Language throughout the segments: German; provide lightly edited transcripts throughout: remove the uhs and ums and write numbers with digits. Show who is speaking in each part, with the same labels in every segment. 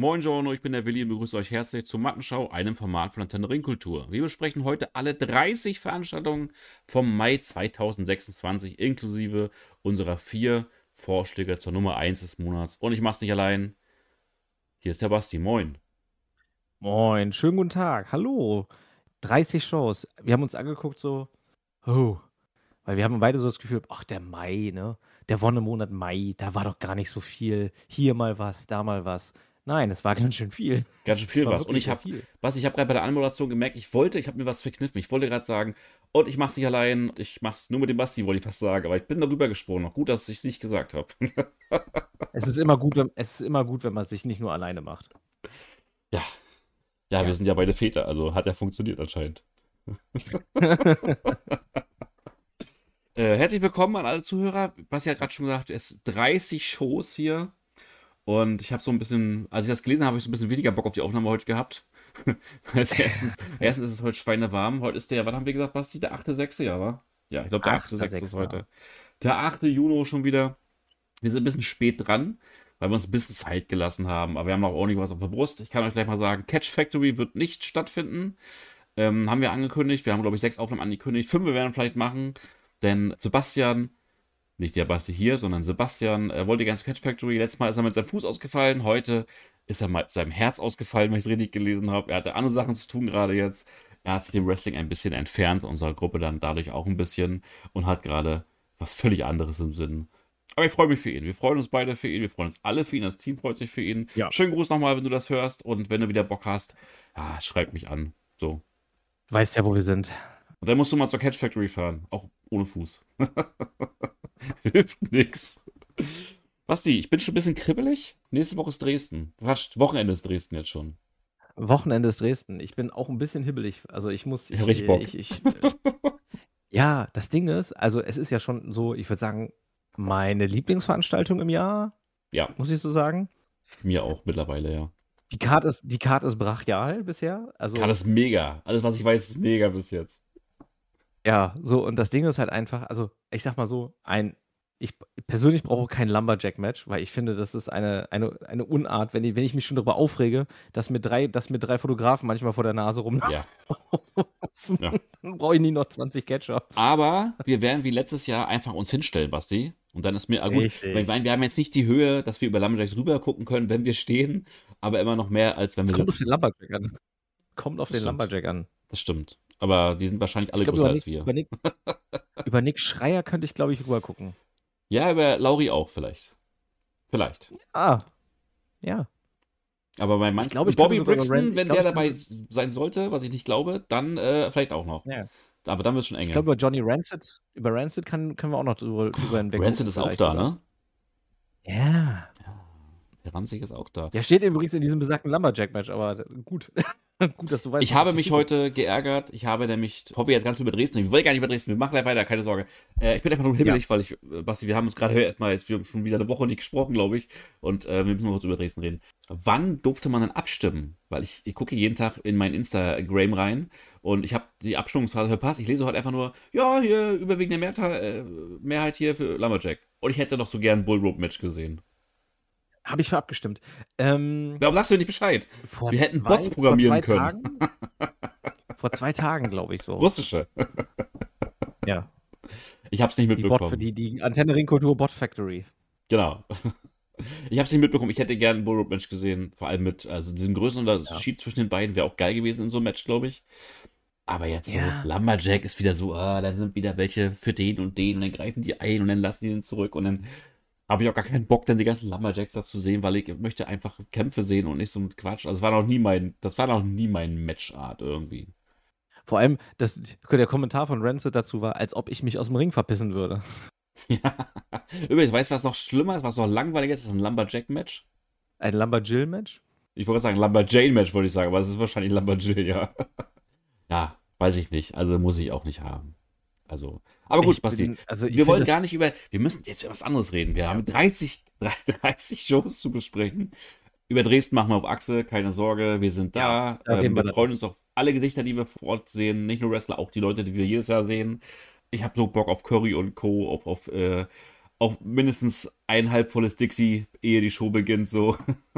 Speaker 1: Moin Giorno, ich bin der Willi und begrüße euch herzlich zur Mattenschau, einem Format von Antenne Ringkultur. Wir besprechen heute alle 30 Veranstaltungen vom Mai 2026, inklusive unserer 4 Vorschläge zur Nummer 1 des Monats. Und ich mach's nicht allein. Hier ist der Basti, moin.
Speaker 2: Moin, schönen guten Tag. Hallo. 30 Shows. Wir haben uns angeguckt so, oh, weil wir haben beide so das Gefühl, ach, der Mai, ne? Der Wonnemonat Mai, da war doch gar nicht so viel. Hier mal was, da mal was. Nein, es war ganz schön viel.
Speaker 1: Ganz schön
Speaker 2: Es
Speaker 1: viel
Speaker 2: war
Speaker 1: was. Und
Speaker 2: wirklich
Speaker 1: ich
Speaker 2: sehr
Speaker 1: habe,
Speaker 2: viel.
Speaker 1: ich habe gerade bei der Anmoderation gemerkt, ich habe mir was verkniffen. Ich wollte gerade sagen, und ich mach's nicht allein, ich mach's nur mit dem Basti, wollte ich fast sagen. Aber ich bin darüber gesprungen. Noch gut, dass ich es nicht gesagt habe.
Speaker 2: Es ist immer gut, wenn man es sich nicht nur alleine macht.
Speaker 1: Ja, ja, wir
Speaker 2: Ja.
Speaker 1: sind ja beide Väter, also hat ja funktioniert anscheinend. Herzlich willkommen an alle Zuhörer. Basti hat gerade schon gesagt, es sind 30 Shows hier. Und ich habe so ein bisschen, als ich das gelesen habe, habe ich so ein bisschen weniger Bock auf die Aufnahme heute gehabt. Erstens ist es heute schweinewarm. Heute ist der, was haben wir gesagt, Basti? Der 8.6. Ja, war? Ja, ich glaube, der 8.6. ist
Speaker 2: 8.6.
Speaker 1: heute. Der 8. Juni schon wieder. Wir sind ein bisschen spät dran, weil wir uns ein bisschen Zeit gelassen haben. Aber wir haben noch ordentlich was auf der Brust. Ich kann euch gleich mal sagen, Catch Factory wird nicht stattfinden. Haben wir angekündigt. Wir haben, glaube ich, 6 Aufnahmen angekündigt. 5 werden wir vielleicht machen. Denn Sebastian, nicht der Basti hier, sondern Sebastian, wollte gerne zur Catch Factory. Letztes Mal ist er mit seinem Fuß ausgefallen. Heute ist er mit seinem Herz ausgefallen, wenn ich es richtig gelesen habe. Er hatte andere Sachen zu tun gerade jetzt. Er hat sich dem Wrestling ein bisschen entfernt, unserer Gruppe dann dadurch auch ein bisschen und hat gerade was völlig anderes im Sinn. Aber ich freue mich für ihn. Wir freuen uns beide für ihn. Wir freuen uns alle für ihn. Das Team freut sich für ihn.
Speaker 2: Ja.
Speaker 1: Schönen Gruß nochmal, wenn du das hörst. Und wenn du wieder Bock hast, ja, schreib mich an. So.
Speaker 2: Du weißt ja, wo wir sind.
Speaker 1: Und dann musst du mal zur Catch Factory fahren. Auch ohne Fuß. Hilft nix. Basti, ich bin schon ein bisschen kribbelig. Nächste Woche ist Dresden. Quatsch, Wochenende ist Dresden jetzt schon.
Speaker 2: Wochenende ist Dresden. Ich bin auch ein bisschen hibbelig. Also
Speaker 1: Ich hab richtig Bock.
Speaker 2: Ja, das Ding ist, also es ist ja schon so, ich würde sagen, meine Lieblingsveranstaltung im Jahr,
Speaker 1: Ja,
Speaker 2: muss ich so sagen.
Speaker 1: mir auch mittlerweile, ja.
Speaker 2: Die Karte ist brachial bisher.
Speaker 1: Kann
Speaker 2: Also,
Speaker 1: das mega. Alles, was ich weiß, ist mega bis jetzt.
Speaker 2: ja, so, und das Ding ist halt einfach, also, ich sag mal so, ich persönlich brauche kein Lumberjack-Match, weil ich finde, das ist eine Unart, wenn ich mich schon darüber aufrege, dass mir drei Fotografen manchmal vor der Nase rumlaufen,
Speaker 1: Ja. Ja.
Speaker 2: dann brauche ich nie noch 20 Catcher.
Speaker 1: Aber wir werden wie letztes Jahr einfach uns hinstellen, Basti. Und dann ist mir, gut,
Speaker 2: Richtig.
Speaker 1: wir haben jetzt nicht die Höhe, dass wir über Lumberjacks rüber gucken können, wenn wir stehen, aber immer noch mehr, als wenn
Speaker 2: Es
Speaker 1: wir
Speaker 2: kommt auf
Speaker 1: sitzen.
Speaker 2: den Lumberjack an. Kommt auf
Speaker 1: Das
Speaker 2: den
Speaker 1: stimmt.
Speaker 2: Lumberjack an.
Speaker 1: Das stimmt. Aber die sind wahrscheinlich alle
Speaker 2: Ich glaube,
Speaker 1: größer als wir.
Speaker 2: über Nick Schreier könnte ich, glaube ich, rüber gucken.
Speaker 1: Ja, über Lauri auch vielleicht. Vielleicht.
Speaker 2: Ah, ja.
Speaker 1: Aber bei manchen,
Speaker 2: glaube, ich
Speaker 1: Bobby
Speaker 2: könnte sogar über
Speaker 1: Brixton,
Speaker 2: Ren-
Speaker 1: wenn
Speaker 2: ich glaube,
Speaker 1: der
Speaker 2: ich
Speaker 1: dabei
Speaker 2: könnte-
Speaker 1: sein sollte, was ich nicht glaube, dann vielleicht auch noch.
Speaker 2: Ja.
Speaker 1: Aber dann wird es schon
Speaker 2: Ich
Speaker 1: enger.
Speaker 2: glaube, über Rancid können wir auch noch drüber hinweg
Speaker 1: Rancid
Speaker 2: gucken
Speaker 1: ist auch
Speaker 2: vielleicht
Speaker 1: da,
Speaker 2: sogar.
Speaker 1: ne?
Speaker 2: Ja.
Speaker 1: Der Ranzig ist auch da.
Speaker 2: Der steht übrigens in diesem besagten Lumberjack-Match, aber gut. Gut, dass du weißt.
Speaker 1: Ich habe mich heute geärgert. Ich habe nämlich, bevor wir jetzt ganz viel über Dresden reden, wir wollen gar nicht über Dresden, wir machen gleich weiter, keine Sorge. Ich bin einfach nur hibbelig, weil Basti, wir haben uns gerade erstmal jetzt schon wieder eine Woche nicht gesprochen, glaube ich. Und wir müssen noch kurz über Dresden reden. Wann durfte man denn abstimmen? Weil ich gucke jeden Tag in mein Instagram rein und ich habe die Abstimmungsphase verpasst. Ich lese heute einfach nur, ja, hier überwiegende Mehrheit hier für Lumberjack. Und ich hätte noch so gern ein Bullrope-Match gesehen.
Speaker 2: Habe ich für abgestimmt.
Speaker 1: Warum sagst du nicht Bescheid? Wir hätten Bots
Speaker 2: vor 2
Speaker 1: programmieren können.
Speaker 2: Tagen. Vor 2 Tagen, glaube ich so.
Speaker 1: Russische.
Speaker 2: Ja.
Speaker 1: Ich habe es nicht mitbekommen.
Speaker 2: Die Antenne Ringkultur Bot Factory.
Speaker 1: Genau. Ich habe es nicht mitbekommen. Ich hätte gerne ein Bullrope-Match gesehen. Vor allem mit diesen größeren Unterschied zwischen den beiden wäre auch geil gewesen in so einem Match, glaube ich. Aber jetzt
Speaker 2: Ja.
Speaker 1: so, Lumberjack ist wieder so, dann sind wieder welche für den und den und dann greifen die ein und dann lassen die den zurück und dann habe ich auch gar keinen Bock, dann die ganzen Lumberjacks da zu sehen, weil ich möchte einfach Kämpfe sehen und nicht so ein Quatsch. Also das war noch nie mein Matchart irgendwie.
Speaker 2: Vor allem, der Kommentar von Rancid dazu war, als ob ich mich aus dem Ring verpissen würde.
Speaker 1: Ja. Übrigens, weißt du, was noch schlimmer ist, was noch langweiliger ist? Das ist ein Lumberjack-Match.
Speaker 2: Ein Lumberjill-Match?
Speaker 1: Ich wollte sagen, Lumberjane-Match, wollte ich sagen, aber es ist wahrscheinlich Lumberjill, ja. Ja, weiß ich nicht. Also muss ich auch nicht haben. Also, aber gut, Basti. Wir wollen gar nicht wir müssen jetzt über was anderes reden. Wir haben 30 Shows zu besprechen. Über Dresden machen wir auf Achse, keine Sorge, wir sind da. Wir freuen uns auf alle Gesichter, die wir vor Ort sehen. Nicht nur Wrestler, auch die Leute, die wir jedes Jahr sehen. Ich habe so Bock auf Curry und Co., auf auch mindestens ein halbvolles Dixie, ehe die Show beginnt, so.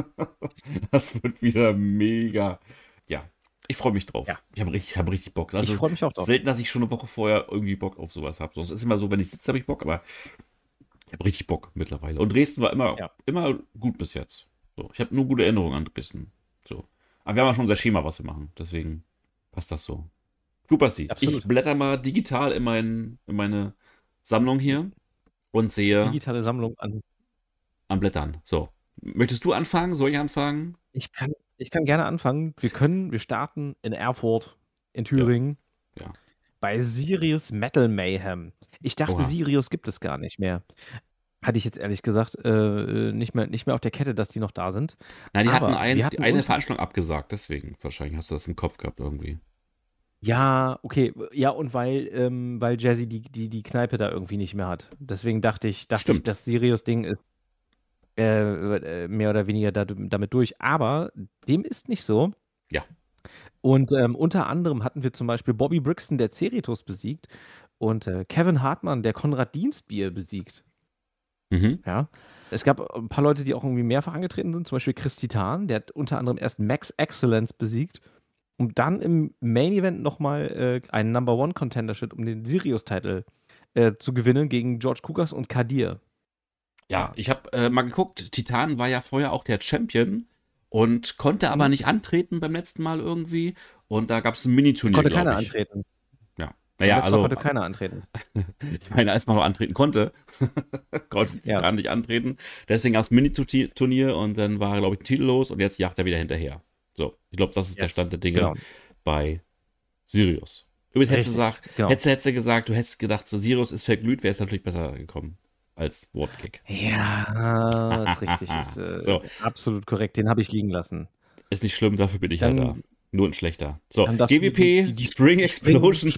Speaker 1: Das wird wieder mega. Ja, ich freue mich
Speaker 2: Ja.
Speaker 1: drauf. Hab richtig Bock.
Speaker 2: Ich
Speaker 1: Also
Speaker 2: freue mich auch drauf.
Speaker 1: selten, dass ich schon eine Woche vorher irgendwie Bock auf sowas habe. Sonst ist es immer so, wenn ich sitze, habe ich Bock, aber ich habe richtig Bock mittlerweile. Und Dresden war
Speaker 2: Ja.
Speaker 1: immer gut bis jetzt. So, ich habe nur gute Erinnerungen an Dresden. So. Aber wir haben ja schon unser Schema, was wir machen. Deswegen passt das so. Du, Basti,
Speaker 2: Absolut.
Speaker 1: ich blätter mal digital in meine Sammlung hier und sehe
Speaker 2: Digitale Sammlung
Speaker 1: an Blättern. So. Möchtest du anfangen? Soll ich anfangen?
Speaker 2: Ich kann gerne anfangen. Wir starten in Erfurt, in Thüringen,
Speaker 1: Ja.
Speaker 2: bei Sirius Metal Mayhem. Ich dachte,
Speaker 1: Oha.
Speaker 2: Sirius gibt es gar nicht mehr. Hatte ich jetzt ehrlich gesagt nicht mehr auf der Kette, dass die noch da sind.
Speaker 1: Nein, die hatten
Speaker 2: Aber wir hatten
Speaker 1: eine
Speaker 2: uns.
Speaker 1: Veranstaltung abgesagt, deswegen. Wahrscheinlich hast du das im Kopf gehabt irgendwie.
Speaker 2: Ja, okay. Ja, und weil Jazzy die Kneipe da irgendwie nicht mehr hat. Deswegen dachte ich,
Speaker 1: Stimmt.
Speaker 2: das Sirius-Ding ist mehr oder weniger damit durch. Aber dem ist nicht so.
Speaker 1: Ja.
Speaker 2: Und unter anderem hatten wir zum Beispiel Bobby Brixton, der Cerritos besiegt, und Kevin Hartmann, der Konrad Dienstbier besiegt.
Speaker 1: Mhm.
Speaker 2: Ja. Es gab ein paar Leute, die auch irgendwie mehrfach angetreten sind, zum Beispiel Chris Titan, der hat unter anderem erst Max Excellence besiegt, um dann im Main Event nochmal einen Number One Contendership um den Sirius-Titel zu gewinnen gegen George Kukas und Kadir.
Speaker 1: Ja, ich habe mal geguckt, Titan war ja vorher auch der Champion und konnte aber nicht antreten beim letzten Mal irgendwie. Und da gab es ein Mini-Turnier,
Speaker 2: Konnte
Speaker 1: glaube
Speaker 2: keiner
Speaker 1: ich.
Speaker 2: antreten.
Speaker 1: Ja. Naja,
Speaker 2: Letztes Mal
Speaker 1: also,
Speaker 2: konnte keiner antreten.
Speaker 1: ich meine, als man noch antreten konnte, konnte Titan nicht antreten. Deswegen gab es ein Mini-Turnier und dann war er, glaube ich, titellos und jetzt jagt er wieder hinterher. So, ich glaube, das ist der Stand der Dinge
Speaker 2: Genau.
Speaker 1: bei Sirius. Übrigens
Speaker 2: Richtig,
Speaker 1: hättest du gesagt, du hättest gedacht, so Sirius ist verglüht, wäre es natürlich besser gekommen als Wortkick.
Speaker 2: Ja, ist richtig. Ist
Speaker 1: So.
Speaker 2: absolut korrekt. Den habe ich liegen lassen.
Speaker 1: Ist nicht schlimm, dafür bin ich
Speaker 2: Dann-
Speaker 1: ja da. Nur ein schlechter. So,
Speaker 2: Dann darfst du
Speaker 1: GWP, Spring Explosion.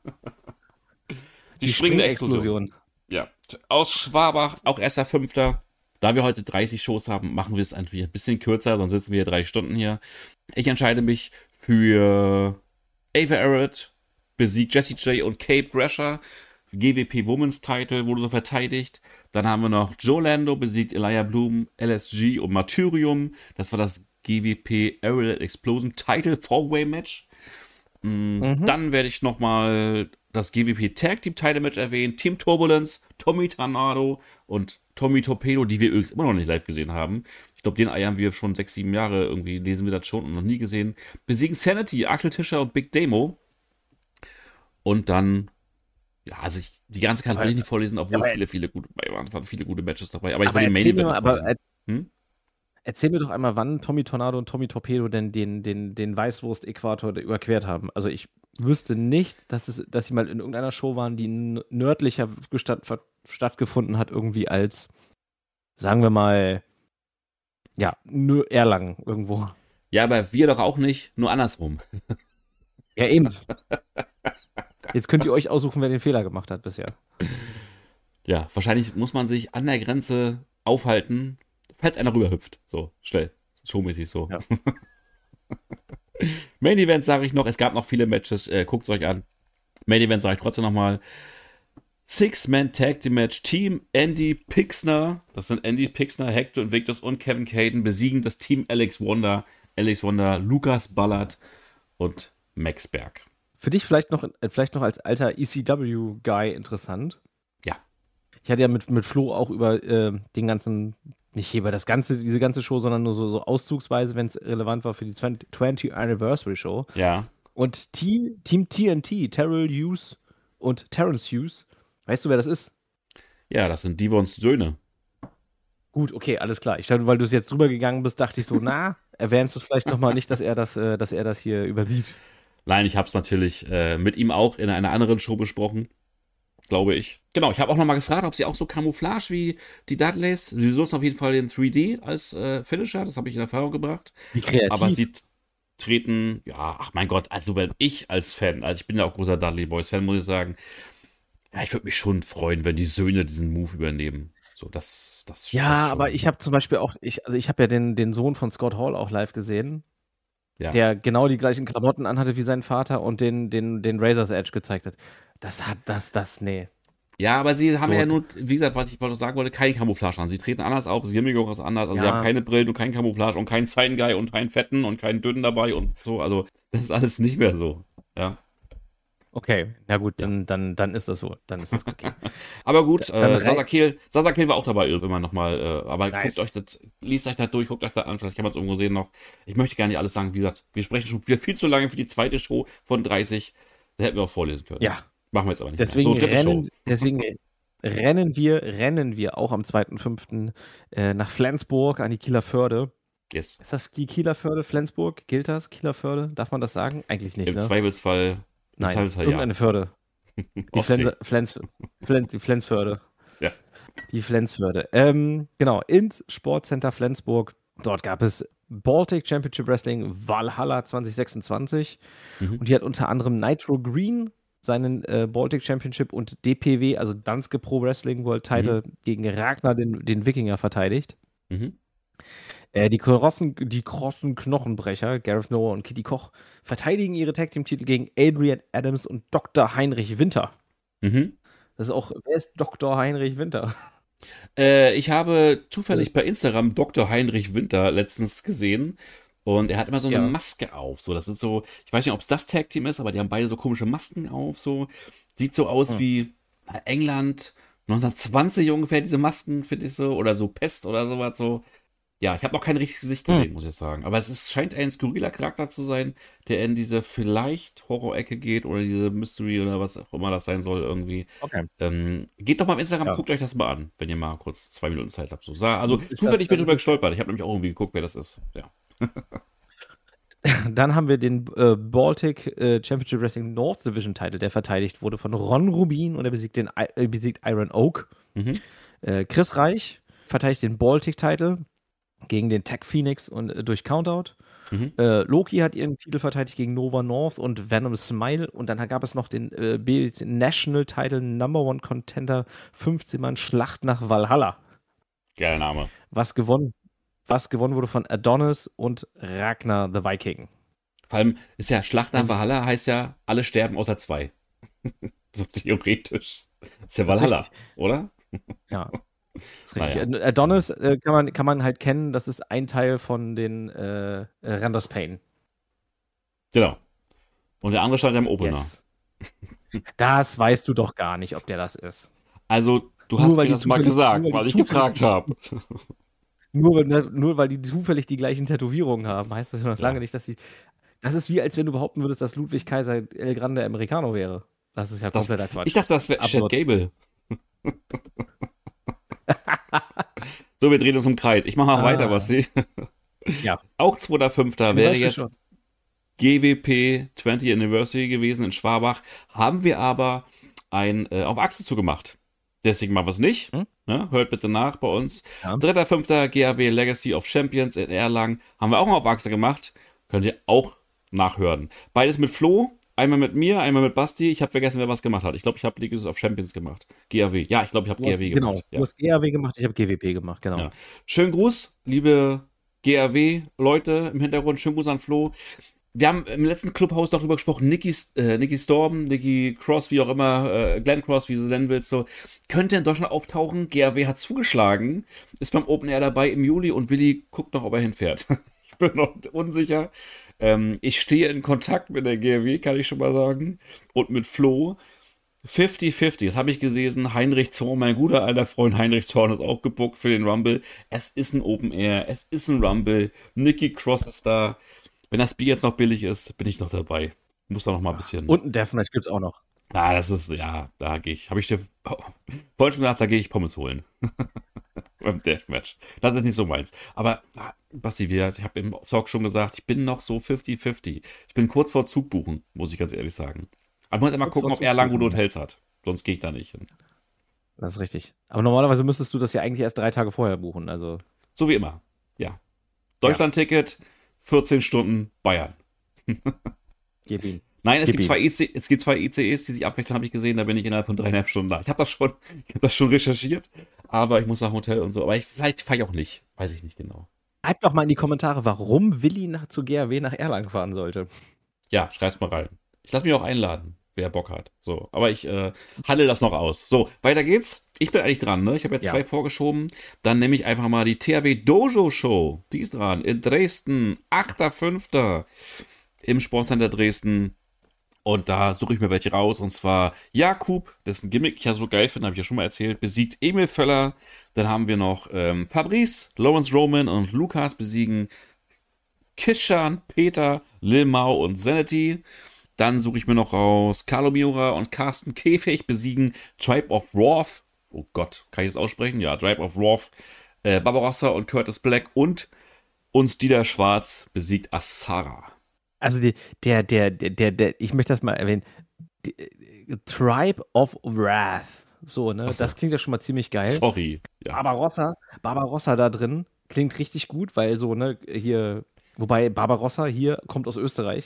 Speaker 2: Die
Speaker 1: springende Explosion.
Speaker 2: Spring-Explosion.
Speaker 1: Ja. Aus Schwabach, auch erster Fünfter. Da wir heute 30 Shows haben, machen wir es natürlich ein bisschen kürzer, sonst sitzen wir hier 3 Stunden hier. Ich entscheide mich für Ava Arrett, besiegt Jessie J und Cape Grasher. GWP Women's Title wurde so verteidigt. Dann haben wir noch Joe Lando, besiegt Elijah Bloom, LSG und Martyrium. Das war das GWP Arrowhead Explosion Title 4-Way Match. Dann werde ich nochmal das GWP Tag Team Title Match erwähnen. Team Turbulence, Tommy Tornado und Tommy Torpedo, die wir übrigens immer noch nicht live gesehen haben. Ich glaube, den Ei haben wir schon 6, 7 Jahre irgendwie, lesen wir das schon und noch nie gesehen. Besiegen Sanity, Axel Tischer und Big Demo. Und dann, ja, also die ganze Karte will ich nicht vorlesen, obwohl viele gute dabei waren. Es waren viele gute Matches dabei. Aber ich will den Main Event noch vorlesen.
Speaker 2: Erzähl mir doch einmal, wann Tommy Tornado und Tommy Torpedo denn den Weißwurst-Äquator überquert haben. Also ich wüsste nicht, dass sie mal in irgendeiner Show waren, die nördlicher stattgefunden hat, irgendwie als, sagen wir mal, ja, nur Erlangen irgendwo.
Speaker 1: Ja, aber wir doch auch nicht, nur andersrum.
Speaker 2: Ja, eben. Jetzt könnt ihr euch aussuchen, wer den Fehler gemacht hat bisher.
Speaker 1: Ja, wahrscheinlich muss man sich an der Grenze aufhalten, falls einer rüberhüpft. So, schnell. Showmäßig so.
Speaker 2: Ja.
Speaker 1: Main Event sage ich noch, es gab noch viele Matches, guckt es euch an. Main Event sage ich trotzdem nochmal. Six-Man Tag Team Match. Team Andy Pixner, das sind Andy Pixner, Hector Invictus und Kevin Caden, besiegen das Team Alex Wonder, Lukas Ballard und Max Berg.
Speaker 2: Für dich vielleicht noch als alter ECW-Guy interessant.
Speaker 1: Ja.
Speaker 2: Ich hatte ja mit Flo auch über den ganzen, nicht über diese ganze Show, sondern nur so auszugsweise, wenn es relevant war für die 20th Anniversary Show.
Speaker 1: Ja.
Speaker 2: Und Team TNT, Terrell Hughes und Terrence Hughes, weißt du, wer das ist?
Speaker 1: Ja, das sind Devons Söhne.
Speaker 2: Gut, okay, alles klar. Ich dachte, weil du es jetzt drüber gegangen bist, dachte ich so, erwähnst du es vielleicht nochmal nicht, dass er das hier übersieht.
Speaker 1: Nein, ich habe es natürlich mit ihm auch in einer anderen Show besprochen, glaube ich. Genau, ich habe auch nochmal gefragt, ob sie auch so Camouflage wie die Dudleys, sie nutzen auf jeden Fall den 3D als Finisher, das habe ich in Erfahrung gebracht.
Speaker 2: Wie kreativ.
Speaker 1: Aber sie treten, ja, ach mein Gott, also wenn ich als Fan, also ich bin ja auch großer Dudley Boys Fan, muss ich sagen, ja, ich würde mich schon freuen, wenn die Söhne diesen Move übernehmen. So, das
Speaker 2: Ja,
Speaker 1: das
Speaker 2: aber
Speaker 1: schon.
Speaker 2: ich habe zum Beispiel auch, ich habe ja den Sohn von Scott Hall auch live gesehen,
Speaker 1: Ja.
Speaker 2: der genau die gleichen Klamotten anhatte wie sein Vater und den Razor's Edge gezeigt hat. Nee.
Speaker 1: Ja, aber sie haben
Speaker 2: So,
Speaker 1: ja nur, wie gesagt, was ich sagen wollte, keine Camouflage an. Sie treten anders auf, sie haben auch was anders. Also sie haben
Speaker 2: ja,
Speaker 1: keine Brillen und kein Camouflage und keinen Sign Guy und keinen Fetten und keinen Dünnen dabei und so. Also das ist alles nicht mehr so. Ja,
Speaker 2: okay. Ja gut,
Speaker 1: ja.
Speaker 2: dann ist das so. Dann ist das okay.
Speaker 1: Aber gut,
Speaker 2: Dann rein.
Speaker 1: Sasa Kiel war auch dabei, wenn man nochmal, aber guckt euch
Speaker 2: Nice.
Speaker 1: das, liest euch das durch, guckt euch das an, vielleicht kann man es irgendwo sehen noch. Ich möchte gar nicht alles sagen, wie gesagt, wir sprechen schon wieder viel zu lange für die zweite Show von 30. Da hätten wir auch vorlesen können.
Speaker 2: Ja,
Speaker 1: Machen wir jetzt aber nicht mehr. So, dritte Show.
Speaker 2: deswegen rennen wir auch am 2.5. Nach Flensburg an die Kieler Förde.
Speaker 1: Yes.
Speaker 2: Ist das die Kieler Förde, Flensburg? Gilt das, Kieler Förde? Darf man das sagen? Eigentlich nicht,
Speaker 1: Im
Speaker 2: ne?
Speaker 1: Zweifelsfall, im
Speaker 2: Nein,
Speaker 1: Zweifelsfall ja.
Speaker 2: irgendeine Förde. Die
Speaker 1: Ostsee.
Speaker 2: Die Flensförde.
Speaker 1: Ja.
Speaker 2: Die Flensförde. Genau, ins Sportcenter Flensburg. Dort gab es Baltic Championship Wrestling Valhalla 2026.
Speaker 1: Mhm.
Speaker 2: Und die hat unter anderem Nitro Green seinen Baltic Championship und DPW, also Danske Pro Wrestling World Title, gegen Ragnar, den Wikinger, verteidigt.
Speaker 1: Mhm.
Speaker 2: Die krossen Knochenbrecher, Gareth Noah und Kitty Koch, verteidigen ihre Tag Team Titel gegen Adrian Adams und Dr. Heinrich Winter.
Speaker 1: Mhm.
Speaker 2: Das ist auch, wer ist Dr. Heinrich Winter?
Speaker 1: Ich habe zufällig bei Instagram Dr. Heinrich Winter letztens gesehen und er hat immer so eine
Speaker 2: Ja.
Speaker 1: Maske auf. So, das sind so, ich weiß nicht, ob es das Tag-Team ist, aber die haben beide so komische Masken auf. So, sieht so aus wie England 1920 ungefähr, diese Masken, finde ich so, oder so Pest oder sowas. So. Ja, ich habe noch kein richtiges Gesicht gesehen, muss ich sagen. Aber scheint ein skurriler Charakter zu sein, der in diese vielleicht Horror-Ecke geht oder diese Mystery oder was auch immer das sein soll irgendwie.
Speaker 2: Okay.
Speaker 1: Geht doch mal auf Instagram,
Speaker 2: Ja.
Speaker 1: guckt euch das mal an, wenn ihr mal kurz 2 Minuten Zeit habt. So, also
Speaker 2: Ist
Speaker 1: zufällig bin ich
Speaker 2: das
Speaker 1: drüber gestolpert. Ich habe nämlich auch irgendwie geguckt, wer das ist. Ja.
Speaker 2: Dann haben wir den Baltic Championship Wrestling North Division Title, der verteidigt wurde von Ron Rubin und er besiegt Iron Oak.
Speaker 1: Mhm.
Speaker 2: Chris Reich verteidigt den Baltic Title gegen den Tech Phoenix und durch Countout.
Speaker 1: Mhm.
Speaker 2: Loki hat ihren Titel verteidigt gegen Nova North und Venom Smile. Und dann gab es noch den BLC National Title Number One Contender 15-Mann Schlacht nach Valhalla.
Speaker 1: Geiler Name.
Speaker 2: Was gewonnen wurde von Adonis und Ragnar the Viking.
Speaker 1: Vor allem ist ja Schlacht nach Valhalla, heißt ja, alle sterben außer 2. So theoretisch. Ist ja
Speaker 2: Das ist
Speaker 1: Valhalla,
Speaker 2: richtig.
Speaker 1: oder?
Speaker 2: Ja, ist richtig.
Speaker 1: Naja.
Speaker 2: Adonis kann man halt kennen, das ist ein Teil von den Randers Pain.
Speaker 1: Genau. Und der andere stand ja im Opener.
Speaker 2: Yes. Das weißt du doch gar nicht, ob der das ist.
Speaker 1: Also, du
Speaker 2: Nur
Speaker 1: hast
Speaker 2: weil
Speaker 1: mir
Speaker 2: die
Speaker 1: das mal
Speaker 2: zufällig-
Speaker 1: gesagt,
Speaker 2: nur weil
Speaker 1: weil
Speaker 2: die
Speaker 1: ich
Speaker 2: zufällig-
Speaker 1: gefragt habe.
Speaker 2: Nur weil die zufällig die gleichen Tätowierungen haben, heißt das noch
Speaker 1: Ja.
Speaker 2: lange nicht, dass sie. Das ist wie, als wenn du behaupten würdest, dass Ludwig Kaiser El Grande Americano wäre. Das ist ja kompletter Quatsch.
Speaker 1: Ich dachte, das wäre Chad
Speaker 2: Absurd.
Speaker 1: Gable. So, wir drehen uns im Kreis. Ich mache mal weiter, was sie.
Speaker 2: Ja.
Speaker 1: Auch 2.5. wäre
Speaker 2: weißt
Speaker 1: jetzt
Speaker 2: schon.
Speaker 1: GWP 20 Anniversary gewesen in Schwabach. Haben wir aber auf Achse zugemacht. Deswegen machen wir es nicht. Ne? Hört bitte nach bei uns.
Speaker 2: Ja.
Speaker 1: 3.5. GAW Legacy of Champions in Erlangen. Haben wir auch mal auf Achse gemacht. Könnt ihr auch nachhören. Beides mit Flo. Einmal mit mir, einmal mit Basti. Ich habe vergessen, wer was gemacht hat. Ich glaube, ich habe Legacy of Champions gemacht. GAW. Ja, ich glaube, ich habe GAW
Speaker 2: Genau.
Speaker 1: gemacht.
Speaker 2: Du
Speaker 1: Ja.
Speaker 2: hast GAW gemacht, ich habe GWP gemacht, genau.
Speaker 1: Ja. Schönen Gruß, liebe GAW-Leute im Hintergrund. Schönen Gruß an Flo. Wir haben im letzten Clubhaus noch drüber gesprochen, Nikki Storm, Nikki Cross, wie auch immer, Glenn Cross, wie du nennen willst, so, könnte in Deutschland auftauchen. GAW hat zugeschlagen, ist beim Open Air dabei im Juli und Willi guckt noch, ob er hinfährt. Ich bin noch unsicher. Ich stehe in Kontakt mit der GAW, kann ich schon mal sagen, und mit Flo. 50-50, das habe ich gesehen. Heinrich Zorn, mein guter alter Freund Heinrich Zorn ist auch gebuckt für den Rumble. Es ist ein Open Air, es ist ein Rumble. Nikki Cross ist da. Wenn das Bier jetzt noch billig ist, bin ich noch dabei. Muss da noch mal ein bisschen.
Speaker 2: Und ein Deathmatch gibt es auch noch.
Speaker 1: Das ist, ja, da gehe ich. Habe ich dir vorhin schon gesagt, da gehe ich Pommes holen. Beim Deathmatch. Das ist nicht so meins. Aber, Basti, ich habe im Talk schon gesagt, ich bin noch so 50-50. Ich bin kurz vor Zugbuchen, muss ich ganz ehrlich sagen. Aber ich muss immer gucken, ob Erlangen gute Hotels hat. Sonst gehe ich da nicht hin.
Speaker 2: Das ist richtig. Aber normalerweise müsstest du das ja eigentlich erst 3 Tage vorher buchen. Also.
Speaker 1: So wie immer. Ja. Deutschland-Ticket, 14 Stunden Bayern.
Speaker 2: Gib ihm.
Speaker 1: Nein, es gibt zwei ICEs, die sich abwechseln, habe ich gesehen. Da bin ich innerhalb von 3,5 Stunden da. Ich habe das schon recherchiert, aber ich muss nach Hotel und so. Aber vielleicht fahre ich auch nicht. Weiß ich nicht genau.
Speaker 2: Schreibt doch mal in die Kommentare, warum Willi zu GAW nach Erlangen fahren sollte.
Speaker 1: Ja, schreib's mal rein. Ich lasse mich auch einladen. wer Bock hat. So, aber ich handle das noch aus. So, weiter geht's. Ich bin eigentlich dran, ne? Ich habe jetzt
Speaker 2: Ja.
Speaker 1: 2 vorgeschoben. Dann nehme ich einfach mal die THW Dojo Show. Die ist dran. In Dresden, 8.5. im Sportcenter Dresden. Und da suche ich mir welche raus. Und zwar Jakub, dessen Gimmick ich ja so geil finde, habe ich ja schon mal erzählt, besiegt Emil Völler. Dann haben wir noch Fabrice, Lawrence Roman und Lukas besiegen Kishan, Peter, Lil Mau und Sanity. Dann suche ich mir noch raus Carlo Miura und Carsten Käfig besiegen Tribe of Wrath. Oh Gott, kann ich das aussprechen? Ja, Tribe of Wrath. Barbarossa und Curtis Black und uns Dieter Schwarz besiegt Asara.
Speaker 2: Also ich möchte das mal erwähnen. Tribe of Wrath. So, ne?
Speaker 1: Ach so.
Speaker 2: Das klingt ja schon mal ziemlich geil.
Speaker 1: Sorry. Ja.
Speaker 2: Barbarossa da drin klingt richtig gut, weil so, ne, hier, wobei Barbarossa hier kommt aus Österreich.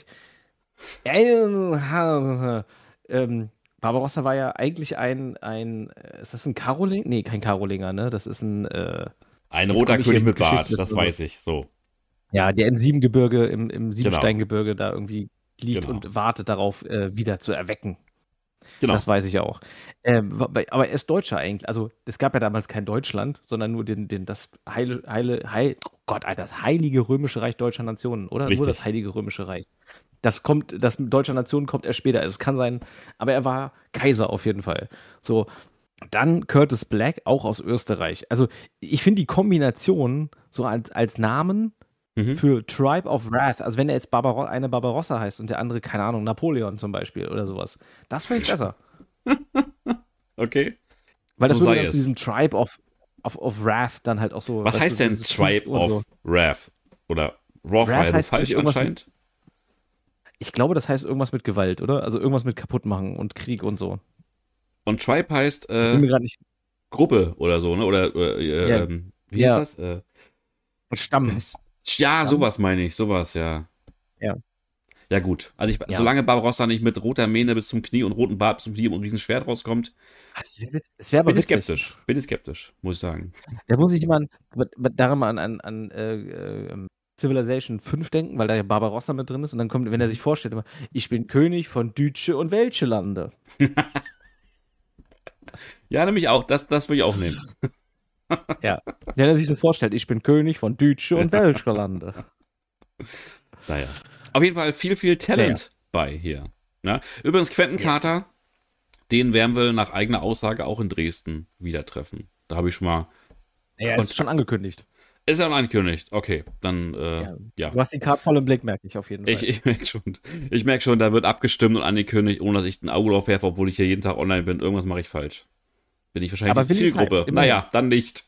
Speaker 2: Barbarossa war ja eigentlich ist das ein Karoling? Nee, kein Karolinger, ne? Das ist
Speaker 1: Ein
Speaker 2: jetzt
Speaker 1: roter
Speaker 2: komm ich hier
Speaker 1: König mit
Speaker 2: mit
Speaker 1: Bart,
Speaker 2: Geschichte,
Speaker 1: das weiß ich. So.
Speaker 2: ja, der im Siebengebirge, im
Speaker 1: Genau.
Speaker 2: Siebensteingebirge da irgendwie liegt
Speaker 1: Genau.
Speaker 2: und wartet darauf, wieder zu erwecken.
Speaker 1: Genau.
Speaker 2: Das weiß ich auch. Aber er ist Deutscher eigentlich. Also es gab ja damals kein Deutschland, sondern nur das oh Gott, Alter, das Heilige Römische Reich deutscher Nationen, oder?
Speaker 1: Richtig.
Speaker 2: Nur das Heilige Römische Reich. Das deutscher Nationen kommt erst später. Es kann sein, aber er war Kaiser auf jeden Fall. So, dann Curtis Black, auch aus Österreich. Also ich finde die Kombination so als Namen für Tribe of Wrath, also wenn er jetzt eine Barbarossa heißt und der andere, keine Ahnung, Napoleon zum Beispiel oder sowas, das finde ich besser.
Speaker 1: Okay.
Speaker 2: Weil das
Speaker 1: So
Speaker 2: würde
Speaker 1: sei
Speaker 2: dann zu
Speaker 1: es.
Speaker 2: diesem Tribe of Wrath dann halt auch so.
Speaker 1: Was
Speaker 2: weißt
Speaker 1: heißt
Speaker 2: du,
Speaker 1: denn
Speaker 2: dieses
Speaker 1: Tribe
Speaker 2: Blut und so.
Speaker 1: of Wrath? Oder Wrath war
Speaker 2: Wrath
Speaker 1: ja nur
Speaker 2: heißt
Speaker 1: falsch
Speaker 2: irgendwas mit-
Speaker 1: anscheinend.
Speaker 2: Ich glaube, das heißt irgendwas mit Gewalt, oder? Also irgendwas mit kaputt machen und Krieg und so.
Speaker 1: Und Tribe heißt
Speaker 2: Ich bin mir gerade nicht.
Speaker 1: Gruppe oder so, ne? Oder
Speaker 2: Ja.
Speaker 1: wie
Speaker 2: Ja.
Speaker 1: ist das?
Speaker 2: Stamm.
Speaker 1: Ja,
Speaker 2: Stamm?
Speaker 1: sowas meine ich, sowas, ja.
Speaker 2: Ja.
Speaker 1: Ja, gut. Also
Speaker 2: Ja.
Speaker 1: solange Barbarossa nicht mit roter Mähne bis zum Knie und rotem Bart bis zum Knie und ein Riesenschwert rauskommt,
Speaker 2: Es wäre aber
Speaker 1: bin ich
Speaker 2: witzig.
Speaker 1: skeptisch. Bin ich skeptisch, muss ich sagen.
Speaker 2: Da muss ich immer daran mal an Civilization 5 denken, weil da ja Barbarossa mit drin ist und dann kommt, wenn er sich vorstellt, immer, ich bin König von Dütsche und welche Lande.
Speaker 1: Ja, nämlich auch. Das will ich auch nehmen.
Speaker 2: Ja. Wenn er sich so vorstellt, ich bin König von Dütsche und welche Lande.
Speaker 1: Naja. Auf jeden Fall viel Talent bei hier. Ja? Übrigens, Quentin Carter, den werden wir nach eigener Aussage auch in Dresden wieder treffen. Da habe ich schon mal.
Speaker 2: Ja, ist schon angekündigt.
Speaker 1: Ist ja noch angekündigt. Okay, dann, ja.
Speaker 2: Du hast die Karte voll im Blick, merke ich auf jeden Fall.
Speaker 1: Ich merke schon, da wird abgestimmt und angekündigt, ohne dass ich ein Auge drauf werfe, obwohl ich hier jeden Tag online bin. Irgendwas mache ich falsch. Bin ich wahrscheinlich
Speaker 2: Aber
Speaker 1: die
Speaker 2: Willi ist
Speaker 1: Zielgruppe.
Speaker 2: halt immerhin.
Speaker 1: Naja, dann nicht.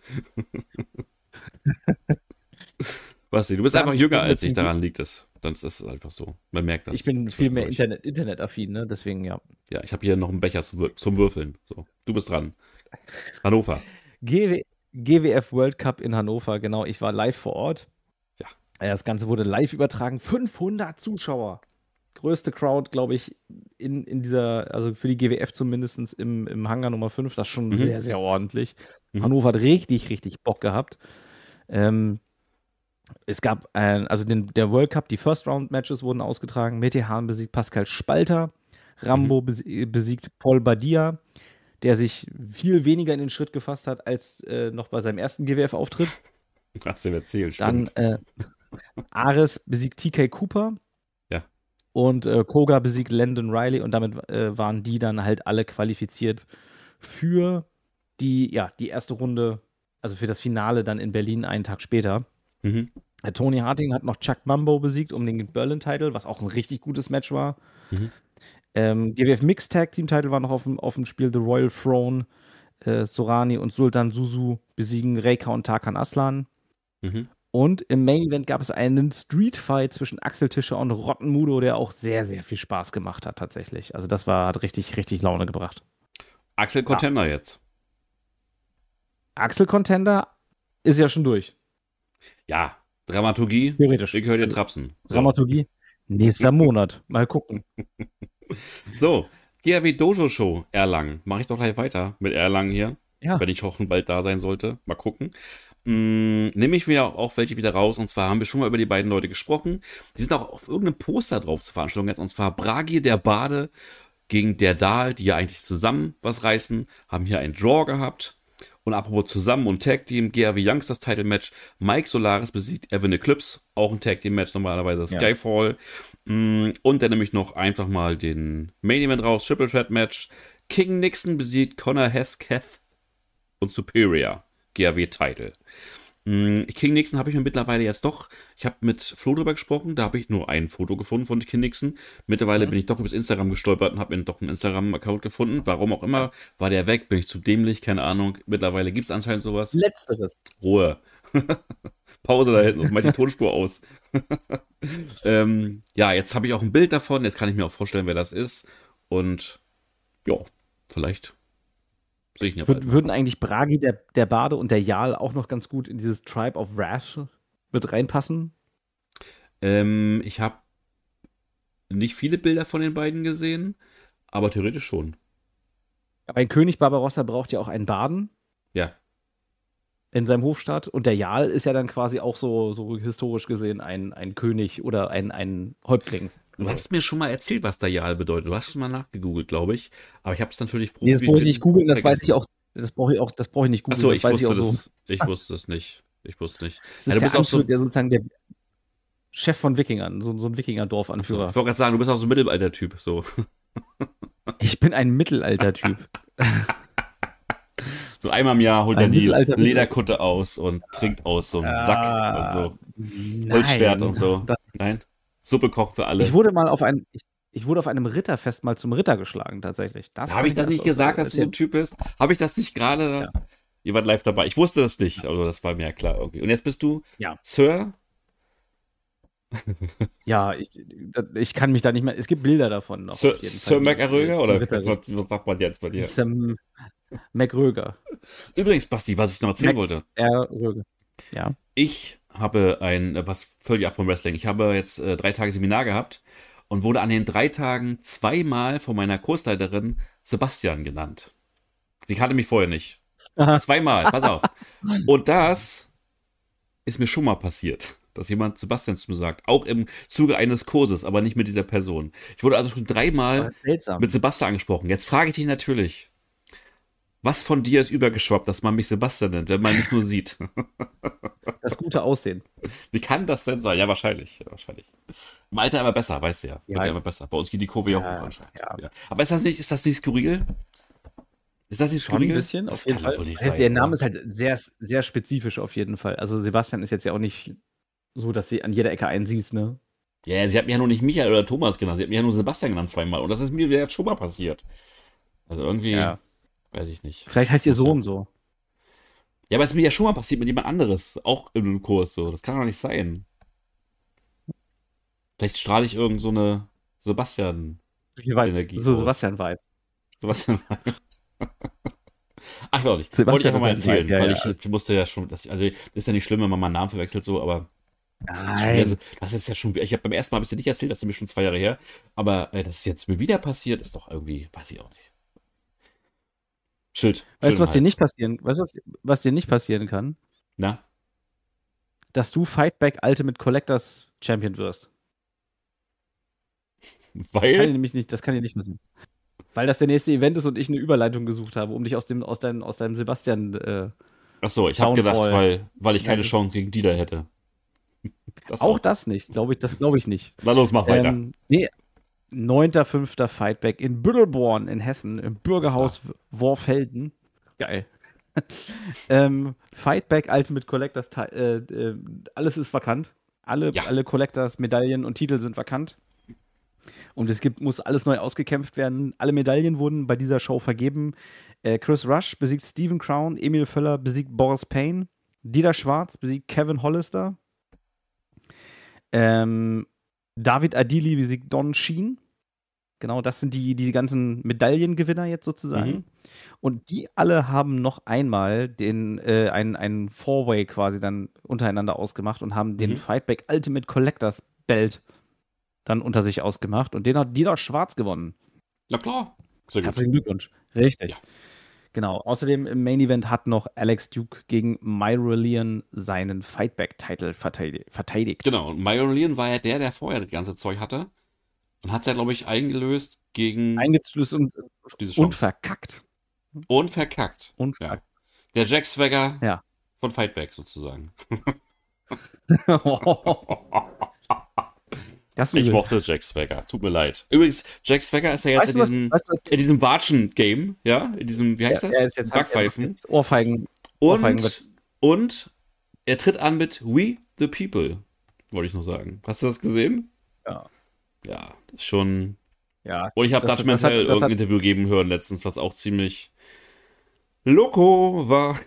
Speaker 1: Basti, du bist
Speaker 2: Dann
Speaker 1: einfach jünger als
Speaker 2: bisschen
Speaker 1: ich, daran liegt es. Dann ist es einfach so. Man merkt das.
Speaker 2: Ich bin viel mehr
Speaker 1: zwischendurch.
Speaker 2: Internetaffin, ne? Deswegen, ja.
Speaker 1: Ja, ich habe hier noch einen Becher zum Würfeln. So, du bist dran. Hannover.
Speaker 2: GWF World Cup in Hannover, genau. Ich war live vor Ort.
Speaker 1: Ja.
Speaker 2: Das Ganze wurde live übertragen. 500 Zuschauer. Größte Crowd, glaube ich, in dieser, also für die GWF zumindest im Hangar Nummer 5. Das ist schon sehr, sehr ordentlich. Hannover hat richtig, richtig Bock gehabt. Es gab der World Cup, die First-Round-Matches wurden ausgetragen. Mete Hahn besiegt Pascal Spalter. Rambo besiegt Paul Badia, der sich viel weniger in den Schritt gefasst hat als noch bei seinem ersten GWF-Auftritt.
Speaker 1: Hast du mir erzählt,
Speaker 2: Dann
Speaker 1: stimmt.
Speaker 2: Ares besiegt TK Cooper.
Speaker 1: Ja.
Speaker 2: Und Koga besiegt Landon Riley. Und damit waren die dann halt alle qualifiziert für die erste Runde, also für das Finale dann in Berlin einen Tag später. Tony Harting hat noch Chuck Mambo besiegt um den Berlin-Title, was auch ein richtig gutes Match war. GWF Mixed Tag Team Title war noch auf dem Spiel. The Royal Throne, Sorani und Sultan Suzu besiegen Reika und Tarkan Aslan. Und im Main Event gab es einen Street Fight zwischen Axel Tischer und Rottenmudo, der auch sehr, sehr viel Spaß gemacht hat tatsächlich. Also das hat richtig, richtig Laune gebracht.
Speaker 1: Axel Contender jetzt.
Speaker 2: Axel Contender ist ja schon durch.
Speaker 1: Ja, Dramaturgie.
Speaker 2: Theoretisch.
Speaker 1: Ich höre dir Trapsen. So.
Speaker 2: Dramaturgie. Nächster Monat. Mal gucken.
Speaker 1: So, GRW Dojo Show Erlangen. Mache ich doch gleich weiter mit Erlangen hier.
Speaker 2: Ja.
Speaker 1: Wenn ich auch schon bald da sein sollte. Mal gucken. Nehme ich mir auch welche wieder raus. Und zwar haben wir schon mal über die beiden Leute gesprochen. Die sind auch auf irgendeinem Poster drauf zur Veranstaltung jetzt. Und zwar Bragi der Bade gegen der Dahl, die ja eigentlich zusammen was reißen, haben hier einen Draw gehabt. Und apropos zusammen und Tag Team, GAW Youngsters Title Match, Mike Solaris besiegt Evan Eclipse, auch ein Tag Team Match, normalerweise Skyfall. Und dann nämlich noch einfach mal den Main Event raus, Triple Threat Match. King Nixon besiegt Connor Hesketh und Superior, GAW Title. King Nixon habe ich mir mittlerweile jetzt doch, ich habe mit Flo drüber gesprochen, da habe ich nur ein Foto gefunden von King Nixon. Mittlerweile bin ich doch übers Instagram gestolpert und habe mir doch einen Instagram-Account gefunden. Warum auch immer, war der weg, bin ich zu dämlich, keine Ahnung. Mittlerweile gibt es anscheinend sowas.
Speaker 2: Letzteres.
Speaker 1: Ruhe. Pause da hinten, das macht die Tonspur aus. Ja, jetzt habe ich auch ein Bild davon, jetzt kann ich mir auch vorstellen, wer das ist. Und ja, vielleicht sehe ich ihn ja bald.
Speaker 2: Würden eigentlich Bragi, der Bade und der Jarl auch noch ganz gut in dieses Tribe of Wrath mit reinpassen?
Speaker 1: Ich habe nicht viele Bilder von den beiden gesehen, aber theoretisch schon.
Speaker 2: Aber ein König Barbarossa braucht ja auch einen Baden
Speaker 1: Ja.
Speaker 2: in seinem Hofstaat. Und der Jarl ist ja dann quasi auch so historisch gesehen ein König oder ein Häuptling.
Speaker 1: Du hast mir schon mal erzählt, was der Jarl bedeutet. Du hast es mal nachgegoogelt, glaube ich. Aber ich habe es natürlich
Speaker 2: Nee, das brauche ich nicht googeln, das weiß ich auch. Das brauche ich nicht googeln.
Speaker 1: Achso,
Speaker 2: ich
Speaker 1: wusste es nicht. Ich wusste nicht.
Speaker 2: Das ist
Speaker 1: du bist auch so,
Speaker 2: der sozusagen der Chef von Wikingern, so ein Wikinger-Dorfanführer.
Speaker 1: ich wollte gerade sagen, du bist auch so ein Mittelalter-Typ. So.
Speaker 2: Ich bin ein Mittelalter-Typ.
Speaker 1: So einmal im Jahr holt er
Speaker 2: Ein
Speaker 1: die
Speaker 2: Mittelalter-
Speaker 1: Lederkutte aus und trinkt aus so einem Sack. Also Holzschwert und so. Nein? Suppe kochen für alle.
Speaker 2: Ich wurde mal auf einem Ritterfest mal zum Ritter geschlagen, tatsächlich.
Speaker 1: Habe ich das nicht gesagt, dass du so ein Typ bist? Habe ich das nicht gerade? Ja. Ihr wart live dabei. Ich wusste das nicht, also das war mir ja klar irgendwie. Und jetzt bist du Sir?
Speaker 2: Ja, ich kann mich da nicht mehr. Es gibt Bilder davon noch.
Speaker 1: Sir MacRöger oder was sagt man jetzt bei dir?
Speaker 2: Sir MacRöger.
Speaker 1: Übrigens, Basti, was ich noch erzählen wollte.
Speaker 2: Röger. Ja.
Speaker 1: Ich habe was völlig ab vom Wrestling. Ich habe jetzt 3 Tage Seminar gehabt und wurde an den 3 Tagen zweimal von meiner Kursleiterin Sebastian genannt. Sie kannte mich vorher nicht. Aha. Zweimal, pass auf. Und das ist mir schon mal passiert, dass jemand Sebastian zu mir sagt. Auch im Zuge eines Kurses, aber nicht mit dieser Person. Ich wurde also schon 3-mal mit Sebastian angesprochen. Jetzt frage ich dich natürlich, was von dir ist übergeschwappt, dass man mich Sebastian nennt, wenn man mich nur sieht?
Speaker 2: Das gute Aussehen.
Speaker 1: Wie kann das denn sein? Ja, wahrscheinlich. Im Alter immer besser, weißt du ja. Wird ja immer besser. Bei uns geht die Kurve ja hoch anscheinend. Ja. Aber ist das nicht skurril? Ist das nicht skurril?
Speaker 2: Ein bisschen,
Speaker 1: das
Speaker 2: auf jeden Fall.
Speaker 1: Nicht sein,
Speaker 2: der Name ist halt sehr, sehr spezifisch auf jeden Fall. Also Sebastian ist jetzt ja auch nicht so, dass sie an jeder Ecke einen siehst, ne?
Speaker 1: Ja, sie hat mich ja noch nicht Michael oder Thomas genannt. Sie hat mich ja nur Sebastian genannt 2-mal. Und das ist mir jetzt schon mal passiert. Also irgendwie, weiß ich nicht.
Speaker 2: Vielleicht heißt ihr Sohn so.
Speaker 1: Ja, aber es ist mir ja schon mal passiert mit jemand anderes. Auch in einem Kurs so. Das kann doch nicht sein. Vielleicht strahle ich irgend so eine Sebastian-Energie.
Speaker 2: So Sebastian-Vibe.
Speaker 1: Sebastian-Vibe. Ach, wollte ich einfach mal erzählen, weil ich musste ja schon, das ist ja nicht schlimm, wenn man mal einen Namen verwechselt, so, aber das ist ja schon, ich habe beim ersten Mal ein bisschen nicht erzählt, das ist mir schon 2 Jahre her, aber dass es jetzt mir wieder passiert, ist doch irgendwie, weiß ich auch nicht. Schild.
Speaker 2: Weißt du, was dir nicht passieren kann?
Speaker 1: Na?
Speaker 2: Dass du Fightback Ultimate Collectors Champion wirst.
Speaker 1: Weil?
Speaker 2: Das kann dir nicht passieren. Weil das der nächste Event ist und ich eine Überleitung gesucht habe, um dich aus deinem Sebastian.
Speaker 1: Achso, ich habe gedacht, weil ich keine Chance gegen die da hätte.
Speaker 2: Das nicht, das glaube ich nicht.
Speaker 1: Na los, mach weiter.
Speaker 2: Nee, 9.5. Fightback in Büttelborn in Hessen, im Bürgerhaus Worfelden. Geil. Fightback Ultimate Collectors, alles ist vakant. Alle Collectors, Medaillen und Titel sind vakant. Und muss alles neu ausgekämpft werden. Alle Medaillen wurden bei dieser Show vergeben. Chris Rush besiegt Stephen Crown, Emil Völler besiegt Boris Payne, Dieter Schwarz besiegt Kevin Hollister, David Adili besiegt Don Sheen. Genau, das sind die ganzen Medaillengewinner jetzt sozusagen. Mhm. Und die alle haben noch einmal einen Four-Way quasi dann untereinander ausgemacht und haben den Fightback Ultimate Collectors Belt dann unter sich ausgemacht. Und den hat Dieter Schwarz gewonnen.
Speaker 1: Na klar.
Speaker 2: Herzlichen Glückwunsch. Richtig. Ja. Genau. Außerdem im Main Event hat noch Alex Duke gegen Myralian seinen Fightback-Titel verteidigt.
Speaker 1: Genau. Und Myralian war ja der vorher das ganze Zeug hatte. Und hat es ja, glaube ich, eingelöst gegen
Speaker 2: Eingelöst
Speaker 1: diese
Speaker 2: und
Speaker 1: Chance.
Speaker 2: verkackt.
Speaker 1: Und verkackt.
Speaker 2: Und
Speaker 1: Ja.
Speaker 2: verkackt.
Speaker 1: Der Jack Swagger
Speaker 2: Ja.
Speaker 1: von Fightback sozusagen.
Speaker 2: Das ist
Speaker 1: Ich
Speaker 2: übel.
Speaker 1: mochte Jack Swagger. Tut mir leid. Übrigens, Jack Swagger ist ja jetzt
Speaker 2: Weißt du was?
Speaker 1: in diesem Watschen-Game, ja? In diesem, wie heißt
Speaker 2: Er
Speaker 1: das?
Speaker 2: ist jetzt
Speaker 1: Backpfeifen.
Speaker 2: jetzt Ohrfeigen wird.
Speaker 1: Und er tritt an mit We the People, wollte ich noch sagen. Hast du das gesehen?
Speaker 2: Ja.
Speaker 1: Ja, das ist schon.
Speaker 2: Ja.
Speaker 1: Und ich habe Dutch Mantel
Speaker 2: das
Speaker 1: irgendein
Speaker 2: hat,
Speaker 1: Interview geben hören letztens, was auch ziemlich loco war.